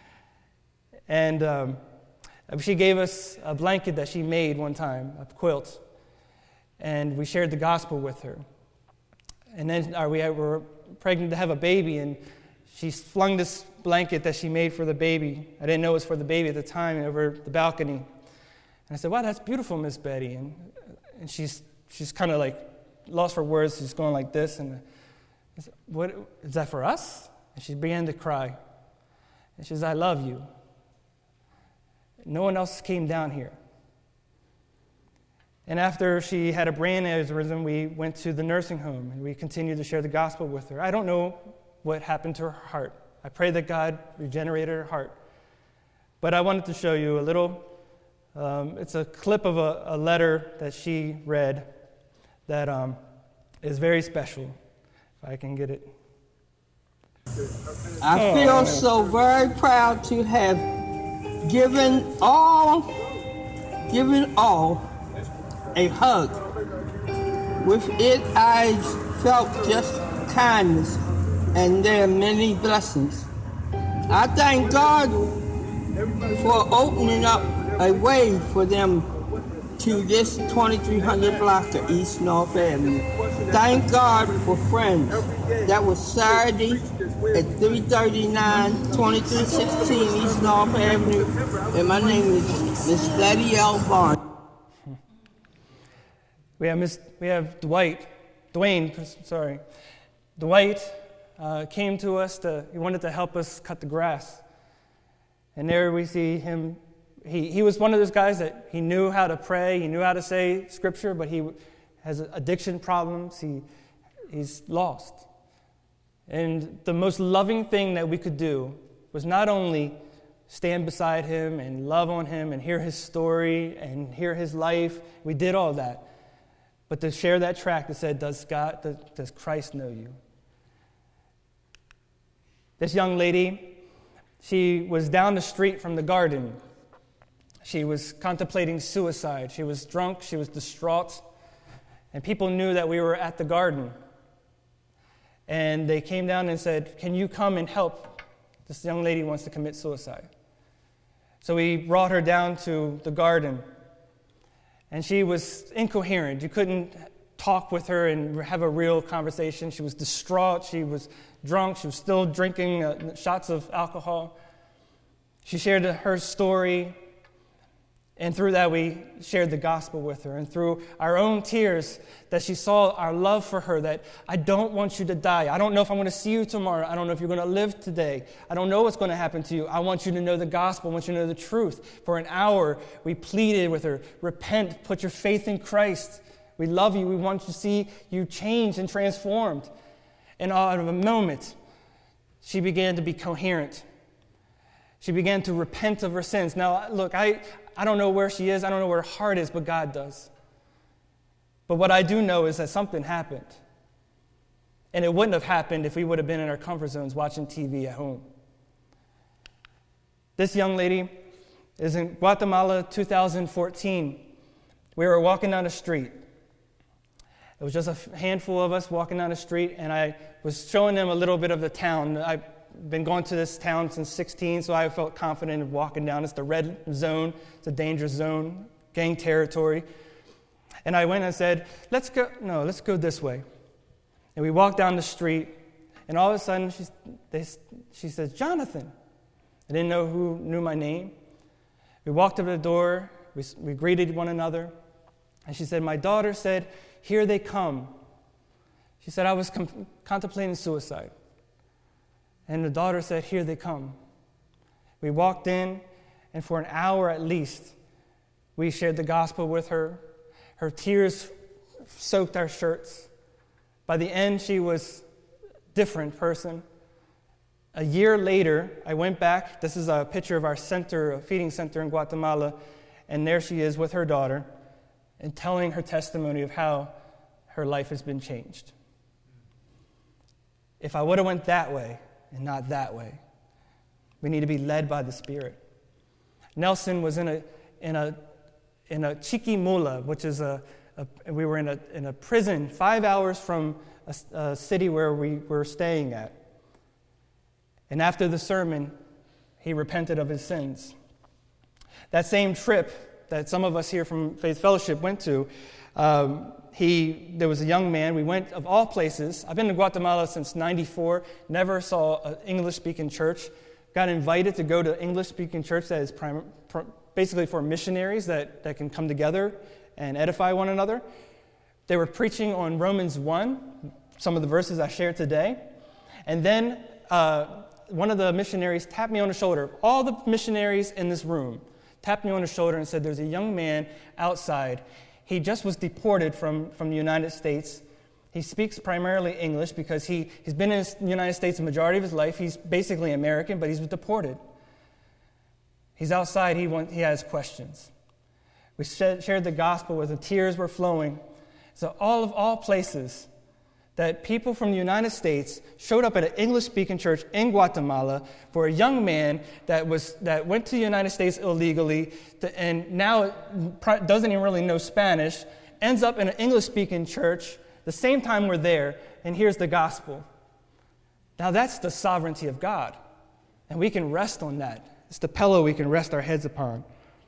And she gave us a blanket that she made one time, a quilt. And we shared the gospel with her. And then we were pregnant to have a baby, and she flung this blanket that she made for the baby. I didn't know it was for the baby at the time, over the balcony. And I said, wow, that's beautiful, Miss Betty. And she's kind of like lost for words. She's going like this. And I said, what, is that for us? And she began to cry. And she says, I love you. No one else came down here. And after she had a brain aneurysm, we went to the nursing home, and we continued to share the gospel with her. I don't know what happened to her heart. I pray that God regenerated her heart. But I wanted to show you a little, it's a clip of a letter that she read that is very special, if I can get it. I feel so very proud to have given all a hug. With it, I felt just kindness, and there are many blessings. I thank God for opening up a way for them to this 2300 block of East North Avenue. Thank God for friends. That was Saturday at 339 2316 East North Avenue, and my name is Miss Betty L. Barnes. We have Dwight came to us he wanted to help us cut the grass. And there we see him. He was one of those guys that he knew how to pray, he knew how to say scripture, but he has addiction problems, he's lost. And the most loving thing that we could do was not only stand beside him and love on him and hear his story and hear his life. We did all that. But to share that tract that said, does Christ know you? This young lady, she was down the street from the garden. She was contemplating suicide. She was drunk. She was distraught. And people knew that we were at the garden. And they came down and said, can you come and help? This young lady wants to commit suicide. So we brought her down to the garden. And she was incoherent. You couldn't talk with her and have a real conversation. She was distraught. She was drunk. She was still drinking shots of alcohol. She shared her story. And through that, we shared the gospel with her. And through our own tears, that she saw our love for her, that I don't want you to die. I don't know if I'm going to see you tomorrow. I don't know if you're going to live today. I don't know what's going to happen to you. I want you to know the gospel. I want you to know the truth. For an hour, we pleaded with her, repent, put your faith in Christ. We love you. We want to see you changed and transformed. And out of a moment, she began to be coherent. She began to repent of her sins. Now, look, I don't know where she is. I don't know where her heart is, but God does. But what I do know is that something happened. And it wouldn't have happened if we would have been in our comfort zones watching TV at home. This young lady is in Guatemala, 2014. We were walking down the street. It was just a handful of us walking down the street, and I was showing them a little bit of the town. I've been going to this town since 16, so I felt confident of walking down. It's the red zone. It's a dangerous zone, gang territory. And I went and said, let's go this way. And we walked down the street, and all of a sudden she says, Jonathan. I didn't know who knew my name. We walked up to the door, we greeted one another, and she said, my daughter said, here they come. She said, I was contemplating suicide. And the daughter said, here they come. We walked in, and for an hour at least, we shared the gospel with her. Her tears soaked our shirts. By the end, she was a different person. A year later, I went back. This is a picture of our center, a feeding center in Guatemala, and there she is with her daughter and telling her testimony of how her life has been changed. If I would have went that way and not that way, we need to be led by the Spirit. Nelson was in a Chiquimula, which is we were in a prison 5 hours from a city where we were staying at. And after the sermon, he repented of his sins. That same trip that some of us here from Faith Fellowship went to, there was a young man. We went, of all places. I've been to Guatemala since 94, never saw an English-speaking church. Got invited to go to an English-speaking church that is basically for missionaries that can come together and edify one another. They were preaching on Romans 1, some of the verses I shared today. And then one of the missionaries tapped me on the shoulder. All the missionaries in this room tapped me on the shoulder and said, there's a young man outside. He just was deported from the United States. He speaks primarily English because he's been in the United States the majority of his life. He's basically American, but he's deported. He's outside. He has questions. We shared the gospel where the tears were flowing. So all places that people from the United States showed up at an English-speaking church in Guatemala for a young man that went to the United States illegally and now doesn't even really know Spanish, ends up in an English-speaking church the same time we're there, and here's the gospel. Now that's the sovereignty of God, and we can rest on that. It's the pillow we can rest our heads upon.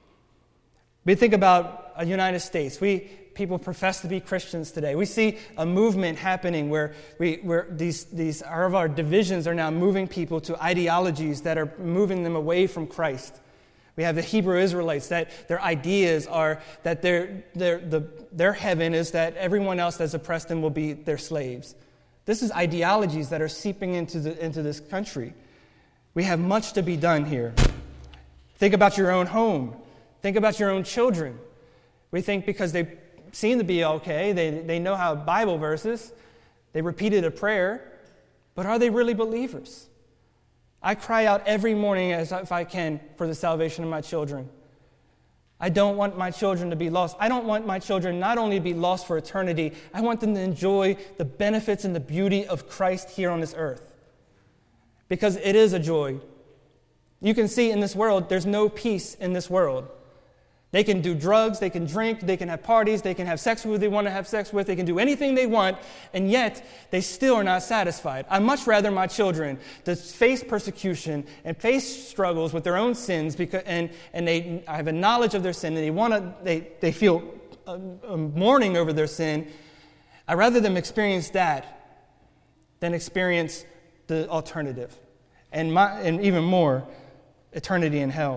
We think about the United States. People profess to be Christians today. We see a movement happening where these our divisions are now moving people to ideologies that are moving them away from Christ. We have the Hebrew Israelites that their ideas are that their heaven is that everyone else that's oppressed them will be their slaves. This is ideologies that are seeping into this country. We have much to be done here. Think about your own home. Think about your own children. We think because they seem to be okay, they know how Bible verses, they repeated a prayer, but are they really believers? I cry out every morning as if I can for the salvation of my children. I don't want my children to be lost. I don't want my children not only to be lost for eternity, I want them to enjoy the benefits and the beauty of Christ here on this earth. Because it is a joy. You can see in this world, there's no peace in this world. They can do drugs, they can drink, they can have parties, they can have sex with who they want to have sex with, they can do anything they want, and yet they still are not satisfied. I'd much rather my children to face persecution and face struggles with their own sins and they have a knowledge of their sin and they feel mourning over their sin. I'd rather them experience that than experience the alternative and even more, eternity in hell.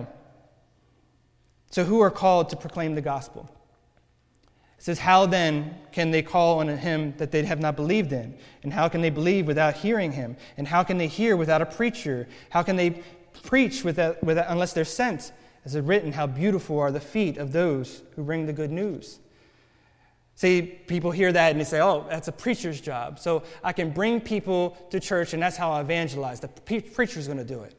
So who are called to proclaim the gospel? It says, how then can they call on a him that they have not believed in? And how can they believe without hearing him? And how can they hear without a preacher? How can they preach without unless they're sent? As it written, how beautiful are the feet of those who bring the good news. See, people hear that and they say, oh, that's a preacher's job. So I can bring people to church and that's how I evangelize. The preacher's going to do it.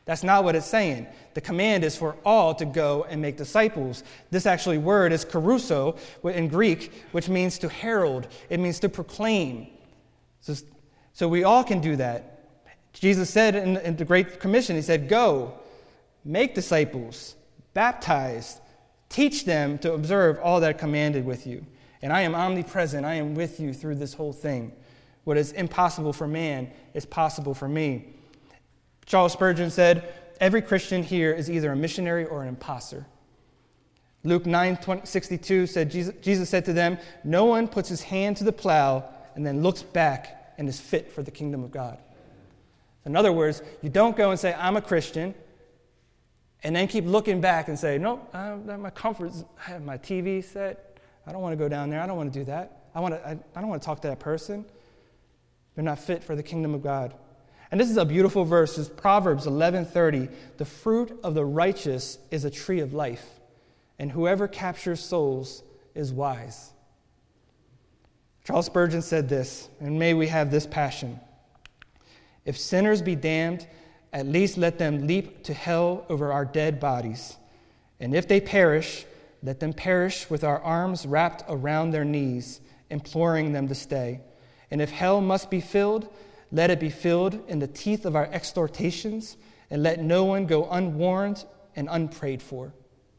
That's not what it's saying. The command is for all to go and make disciples. This actually word is kerusso in Greek, which means to herald. It means to proclaim. So we all can do that. Jesus said in the Great Commission, he said, go, make disciples, baptize, teach them to observe all that I commanded with you. And I am omnipresent. I am with you through this whole thing. What is impossible for man is possible for me. Charles Spurgeon said, every Christian here is either a missionary or an imposter. Luke 9:62 said, Jesus said to them, no one puts his hand to the plow and then looks back and is fit for the kingdom of God. In other words, you don't go and say, I'm a Christian, and then keep looking back and say, no, my comfort, I have my TV set. I don't want to go down there. I don't want to do that. I don't want to talk to that person. They're not fit for the kingdom of God. And this is a beautiful verse. It's Proverbs 11:30. The fruit of the righteous is a tree of life, and whoever captures souls is wise. Charles Spurgeon said this, and may we have this passion. If sinners be damned, at least let them leap to hell over our dead bodies. And if they perish, let them perish with our arms wrapped around their knees, imploring them to stay. And if hell must be filled, let it be filled in the teeth of our exhortations, and let no one go unwarned and unprayed for.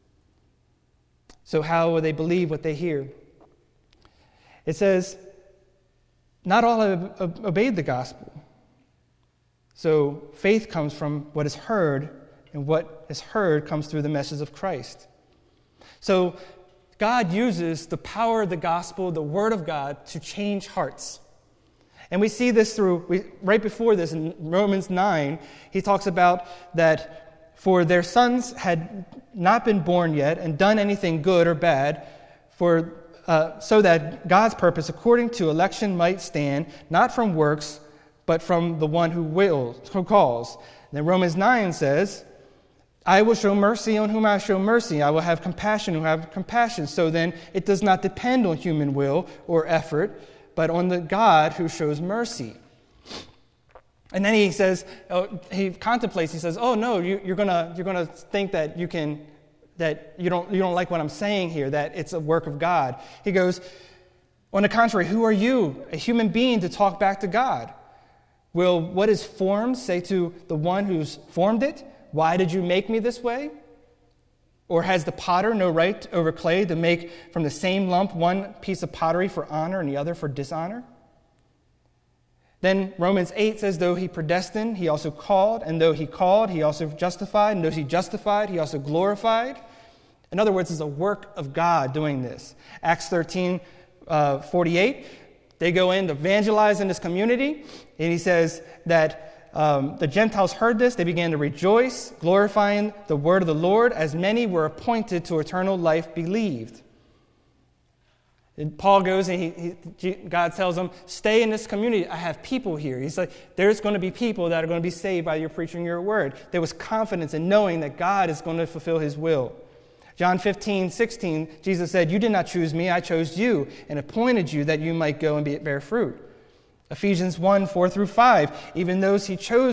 So how will they believe what they hear? It says, not all have obeyed the gospel. So faith comes from what is heard, and what is heard comes through the message of Christ. So God uses the power of the gospel, the word of God, to change hearts. And we see this right before this in Romans 9, he talks about that for their sons had not been born yet and done anything good or bad, so that God's purpose according to election might stand, not from works, but from the one who calls. And then Romans 9 says, I will show mercy on whom I show mercy. I will have compassion on whom I have compassion. So then it does not depend on human will or effort, but on the God who shows mercy. And then he says, he contemplates. He says, "Oh no, you're gonna think that you don't like what I'm saying here. That it's a work of God." He goes, "On the contrary, who are you, a human being, to talk back to God? Will what is formed say to the one who's formed it, 'Why did you make me this way?' Or has the potter no right over clay to make from the same lump one piece of pottery for honor and the other for dishonor?" Then Romans 8 says, though he predestined, he also called, and though he called, he also justified, and though he justified, he also glorified. In other words, it's a work of God doing this. Acts 13:48, they go in to evangelize in this community, and he says that the Gentiles heard this, they began to rejoice, glorifying the word of the Lord, as many were appointed to eternal life believed. And Paul goes and God tells him, stay in this community. I have people here. He's like, there's going to be people that are going to be saved by your preaching your word. There was confidence in knowing that God is going to fulfill his will. John 15:16, Jesus said, you did not choose me, I chose you and appointed you that you might go and bear fruit. Ephesians 1:4-5, even as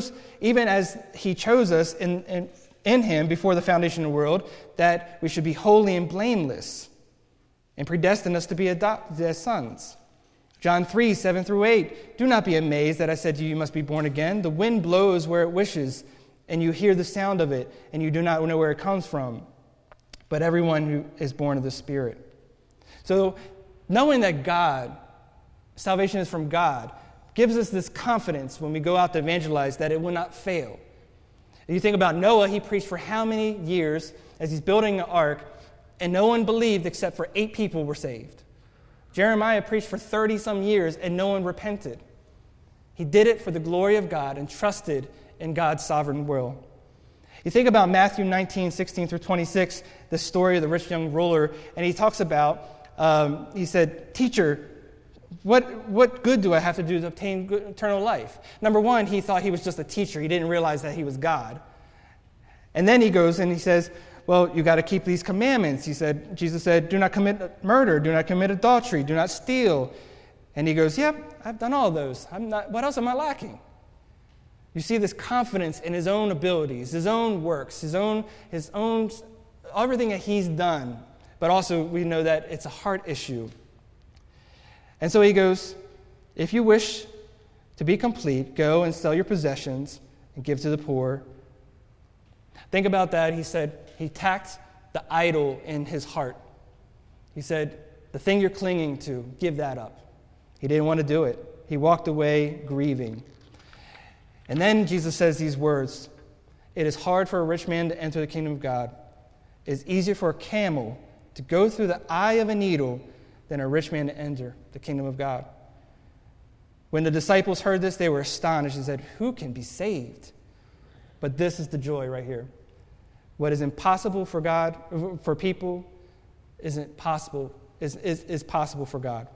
he chose us in him before the foundation of the world, that we should be holy and blameless, and predestined us to be adopted as sons. John 3:7-8, do not be amazed that I said to you, you must be born again. The wind blows where it wishes, and you hear the sound of it, and you do not know where it comes from. But everyone who is born of the Spirit. So knowing that salvation is from God, gives us this confidence when we go out to evangelize that it will not fail. If you think about Noah, he preached for how many years as he's building an ark, and no one believed except for 8 people were saved. Jeremiah preached for 30-some years, and no one repented. He did it for the glory of God and trusted in God's sovereign will. You think about Matthew 19:16-26, the story of the rich young ruler, and he talks about, he said, teacher, what good do I have to do to obtain eternal life? Number one, he thought he was just a teacher. He didn't realize that he was God. And then he goes and he says, well, you got to keep these commandments. Jesus said, do not commit murder, do not commit adultery, do not steal. And he goes, yep, I've done all those. What else am I lacking? You see this confidence in his own abilities, his own works, his own everything that he's done. But also we know that it's a heart issue. And so he goes, if you wish to be complete, go and sell your possessions and give to the poor. Think about that. He said he tacked the idol in his heart. He said, the thing you're clinging to, give that up. He didn't want to do it. He walked away grieving. And then Jesus says these words, it is hard for a rich man to enter the kingdom of God. It is easier for a camel to go through the eye of a needle than a rich man to enter the kingdom of God. When the disciples heard this, they were astonished and said, who can be saved? But this is the joy right here. What is impossible for God, for people, is possible for God.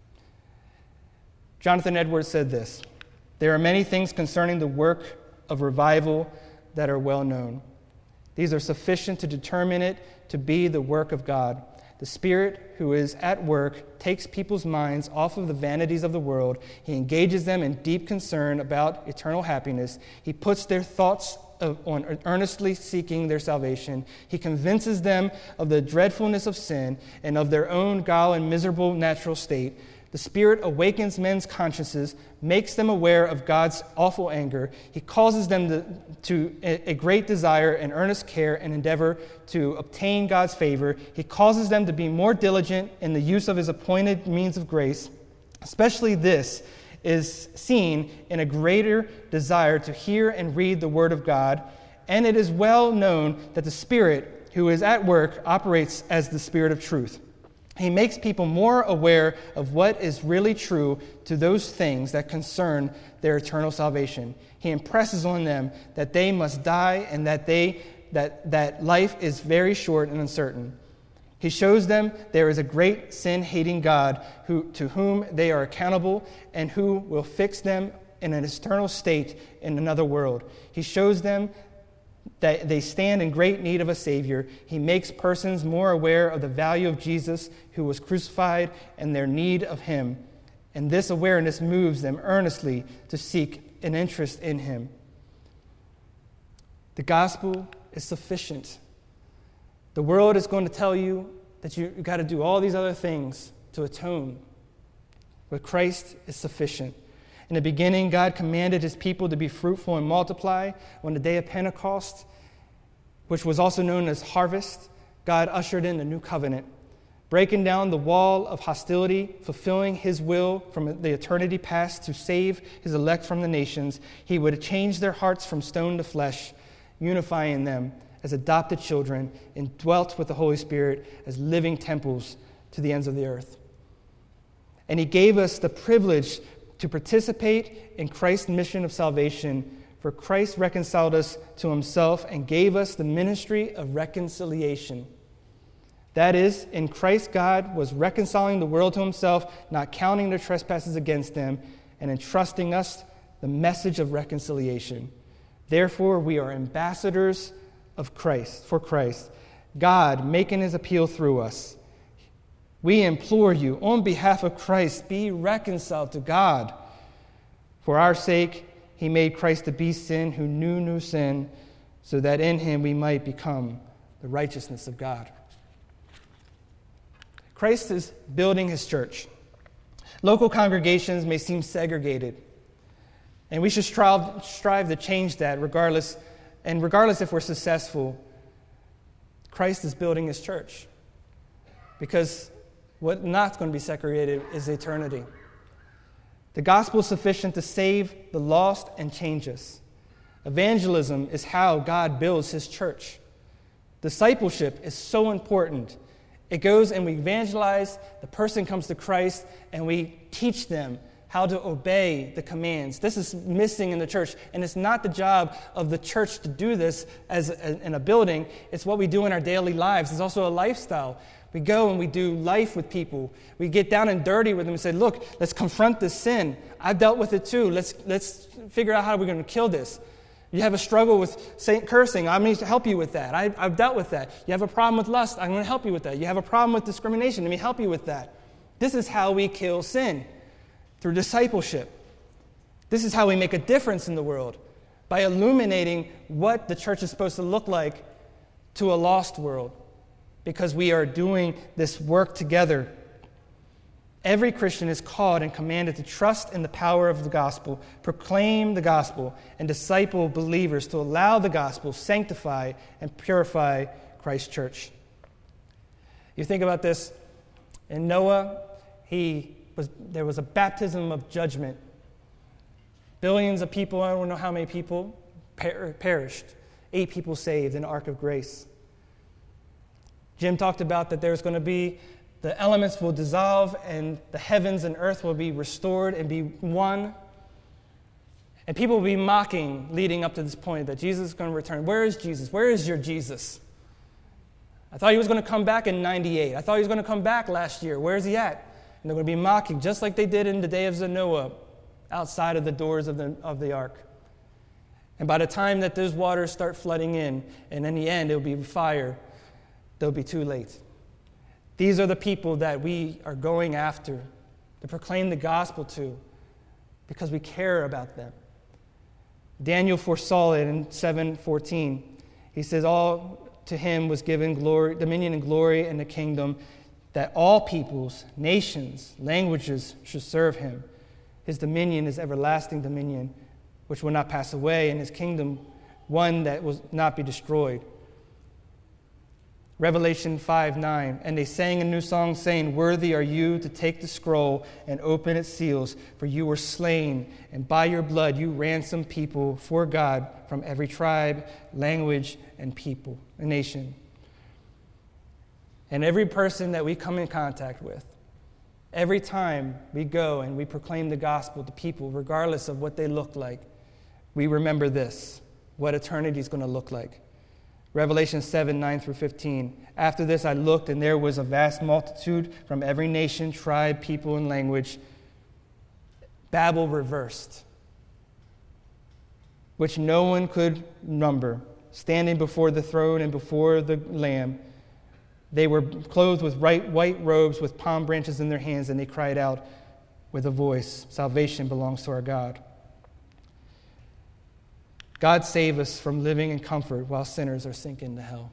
Jonathan Edwards said this, there are many things concerning the work of revival that are well known. These are sufficient to determine it to be the work of God. The Spirit who is at work takes people's minds off of the vanities of the world. He engages them in deep concern about eternal happiness. He puts their thoughts on earnestly seeking their salvation. He convinces them of the dreadfulness of sin and of their own gall and miserable natural state. The Spirit awakens men's consciences, makes them aware of God's awful anger. He causes them to a great desire and earnest care and endeavor to obtain God's favor. He causes them to be more diligent in the use of his appointed means of grace. Especially this is seen in a greater desire to hear and read the Word of God. And it is well known that the Spirit who is at work operates as the Spirit of truth. He makes people more aware of what is really true to those things that concern their eternal salvation. He impresses on them that they must die and that life is very short and uncertain. He shows them there is a great sin-hating God to whom they are accountable and who will fix them in an eternal state in another world. He shows them that they stand in great need of a Savior. He makes persons more aware of the value of Jesus who was crucified and their need of him. And this awareness moves them earnestly to seek an interest in him. The gospel is sufficient. The world is going to tell you that you've got to do all these other things to atone. But Christ is sufficient. In the beginning, God commanded his people to be fruitful and multiply. On the day of Pentecost, which was also known as harvest, God ushered in a new covenant, breaking down the wall of hostility, fulfilling his will from the eternity past to save his elect from the nations. He would change their hearts from stone to flesh, unifying them as adopted children, and dwelt with the Holy Spirit as living temples to the ends of the earth. And he gave us the privilege to participate in Christ's mission of salvation, for Christ reconciled us to himself and gave us the ministry of reconciliation. That is, in Christ God was reconciling the world to himself, not counting their trespasses against them, and entrusting us the message of reconciliation. Therefore, we are ambassadors of Christ, for Christ, God making his appeal through us. We implore you, on behalf of Christ, be reconciled to God. For our sake, he made Christ to be sin who knew no sin, so that in him we might become the righteousness of God. Christ is building his church. Local congregations may seem segregated, and we should strive to change that regardless if we're successful. Christ is building his church, because what's not going to be segregated is eternity. The gospel is sufficient to save the lost and change us. Evangelism is how God builds his church. Discipleship is so important. It goes and we evangelize, the person comes to Christ, and we teach them how to obey the commands. This is missing in the church, and it's not the job of the church to do this in a building. It's what we do in our daily lives. It's also a lifestyle. We go and we do life with people. We get down and dirty with them and say, look, let's confront this sin. I've dealt with it too. Let's figure out how we're going to kill this. You have a struggle with cursing. I'm going to help you with that. I've dealt with that. You have a problem with lust. I'm going to help you with that. You have a problem with discrimination. Let me help you with that. This is how we kill sin, through discipleship. This is how we make a difference in the world. by illuminating what the church is supposed to look like to a lost world, because we are doing this work together. Every Christian is called and commanded to trust in the power of the gospel, proclaim the gospel, and disciple believers to allow the gospel sanctify and purify Christ's church. You think about this. In Noah, there was a baptism of judgment. Billions of people, I don't know how many people, perished. 8 people saved in the ark of grace. Jim talked about that there's going to be, the elements will dissolve and the heavens and earth will be restored and be one. And people will be mocking leading up to this point that Jesus is going to return. Where is Jesus? Where is your Jesus? I thought he was going to come back in 98. I thought he was going to come back last year. Where is he at? And they're going to be mocking, just like they did in the day of Noah, outside of the doors of the ark. And by the time that those waters start flooding in, and in the end it will be fire, they'll be too late. These are the people that we are going after to proclaim the gospel to, because we care about them. Daniel foresaw it in 7:14. He says, all to him was given glory, dominion and glory and the kingdom, that all peoples, nations, languages should serve him. His dominion is everlasting dominion, which will not pass away, and his kingdom one that will not be destroyed. Revelation 5:9, and they sang a new song, saying, worthy are you to take the scroll and open its seals, for you were slain, and by your blood you ransomed people for God from every tribe, language, and people, a nation. And every person that we come in contact with, every time we go and we proclaim the gospel to people, regardless of what they look like, we remember this, what eternity is going to look like. Revelation 7:9-15. After this I looked, and there was a vast multitude from every nation, tribe, people, and language. Babel reversed, which no one could number, standing before the throne and before the Lamb. They were clothed with white robes with palm branches in their hands, and they cried out with a voice, salvation belongs to our God. God save us from living in comfort while sinners are sinking to hell.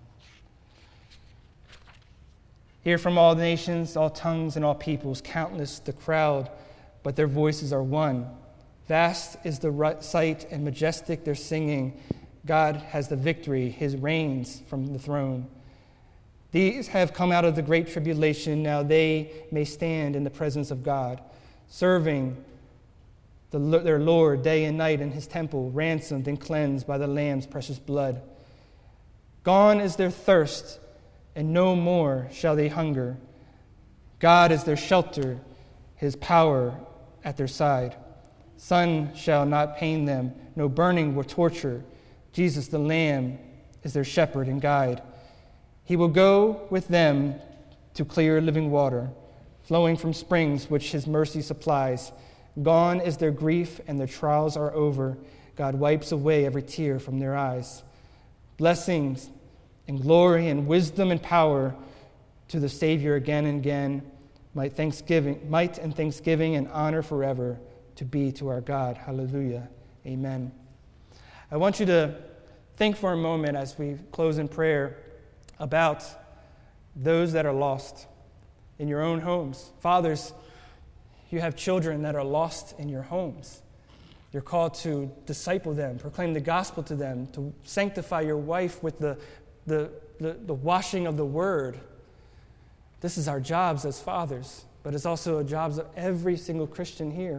Hear from all nations, all tongues, and all peoples, countless the crowd, but their voices are one. Vast is the sight and majestic their singing. God has the victory, his reigns from the throne. These have come out of the great tribulation, now they may stand in the presence of God, serving their Lord day and night in his temple, ransomed and cleansed by the Lamb's precious blood. Gone is their thirst, and no more shall they hunger. God is their shelter, his power at their side. Sun shall not pain them, no burning or torture. Jesus the Lamb is their shepherd and guide. He will go with them to clear living water, flowing from springs which his mercy supplies. Gone is their grief, and their trials are over. God wipes away every tear from their eyes. Blessings and glory and wisdom and power to the Savior again and again. Might and thanksgiving and honor forever to be to our God. Hallelujah. Amen. I want you to think for a moment as we close in prayer about those that are lost in your own homes. Fathers, you have children that are lost in your homes. You're called to disciple them, proclaim the gospel to them, to sanctify your wife with the washing of the word. This is our jobs as fathers, but it's also a jobs of every single Christian here.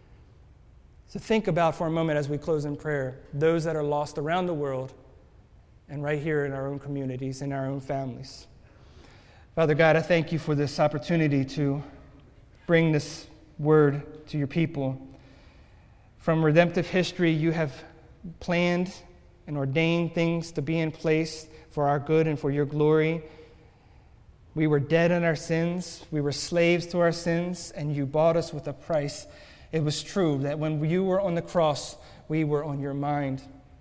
So think about for a moment as we close in prayer, those that are lost around the world and right here in our own communities, in our own families. Father God, I thank you for this opportunity to bring this word to your people. From redemptive history, you have planned and ordained things to be in place for our good and for your glory. We were dead in our sins. We were slaves to our sins, and you bought us with a price. It was true that when you were on the cross, we were on your mind.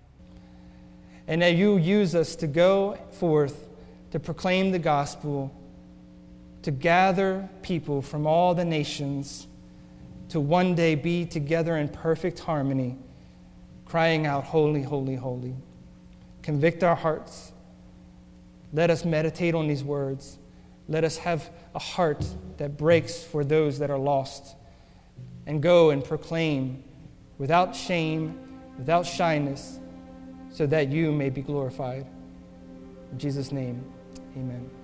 And that you use us to go forth to proclaim the gospel, to gather people from all the nations, to one day be together in perfect harmony, crying out, "Holy, holy, holy." Convict our hearts. Let us meditate on these words. Let us have a heart that breaks for those that are lost, and go and proclaim without shame, without shyness, so that you may be glorified. In Jesus' name, amen.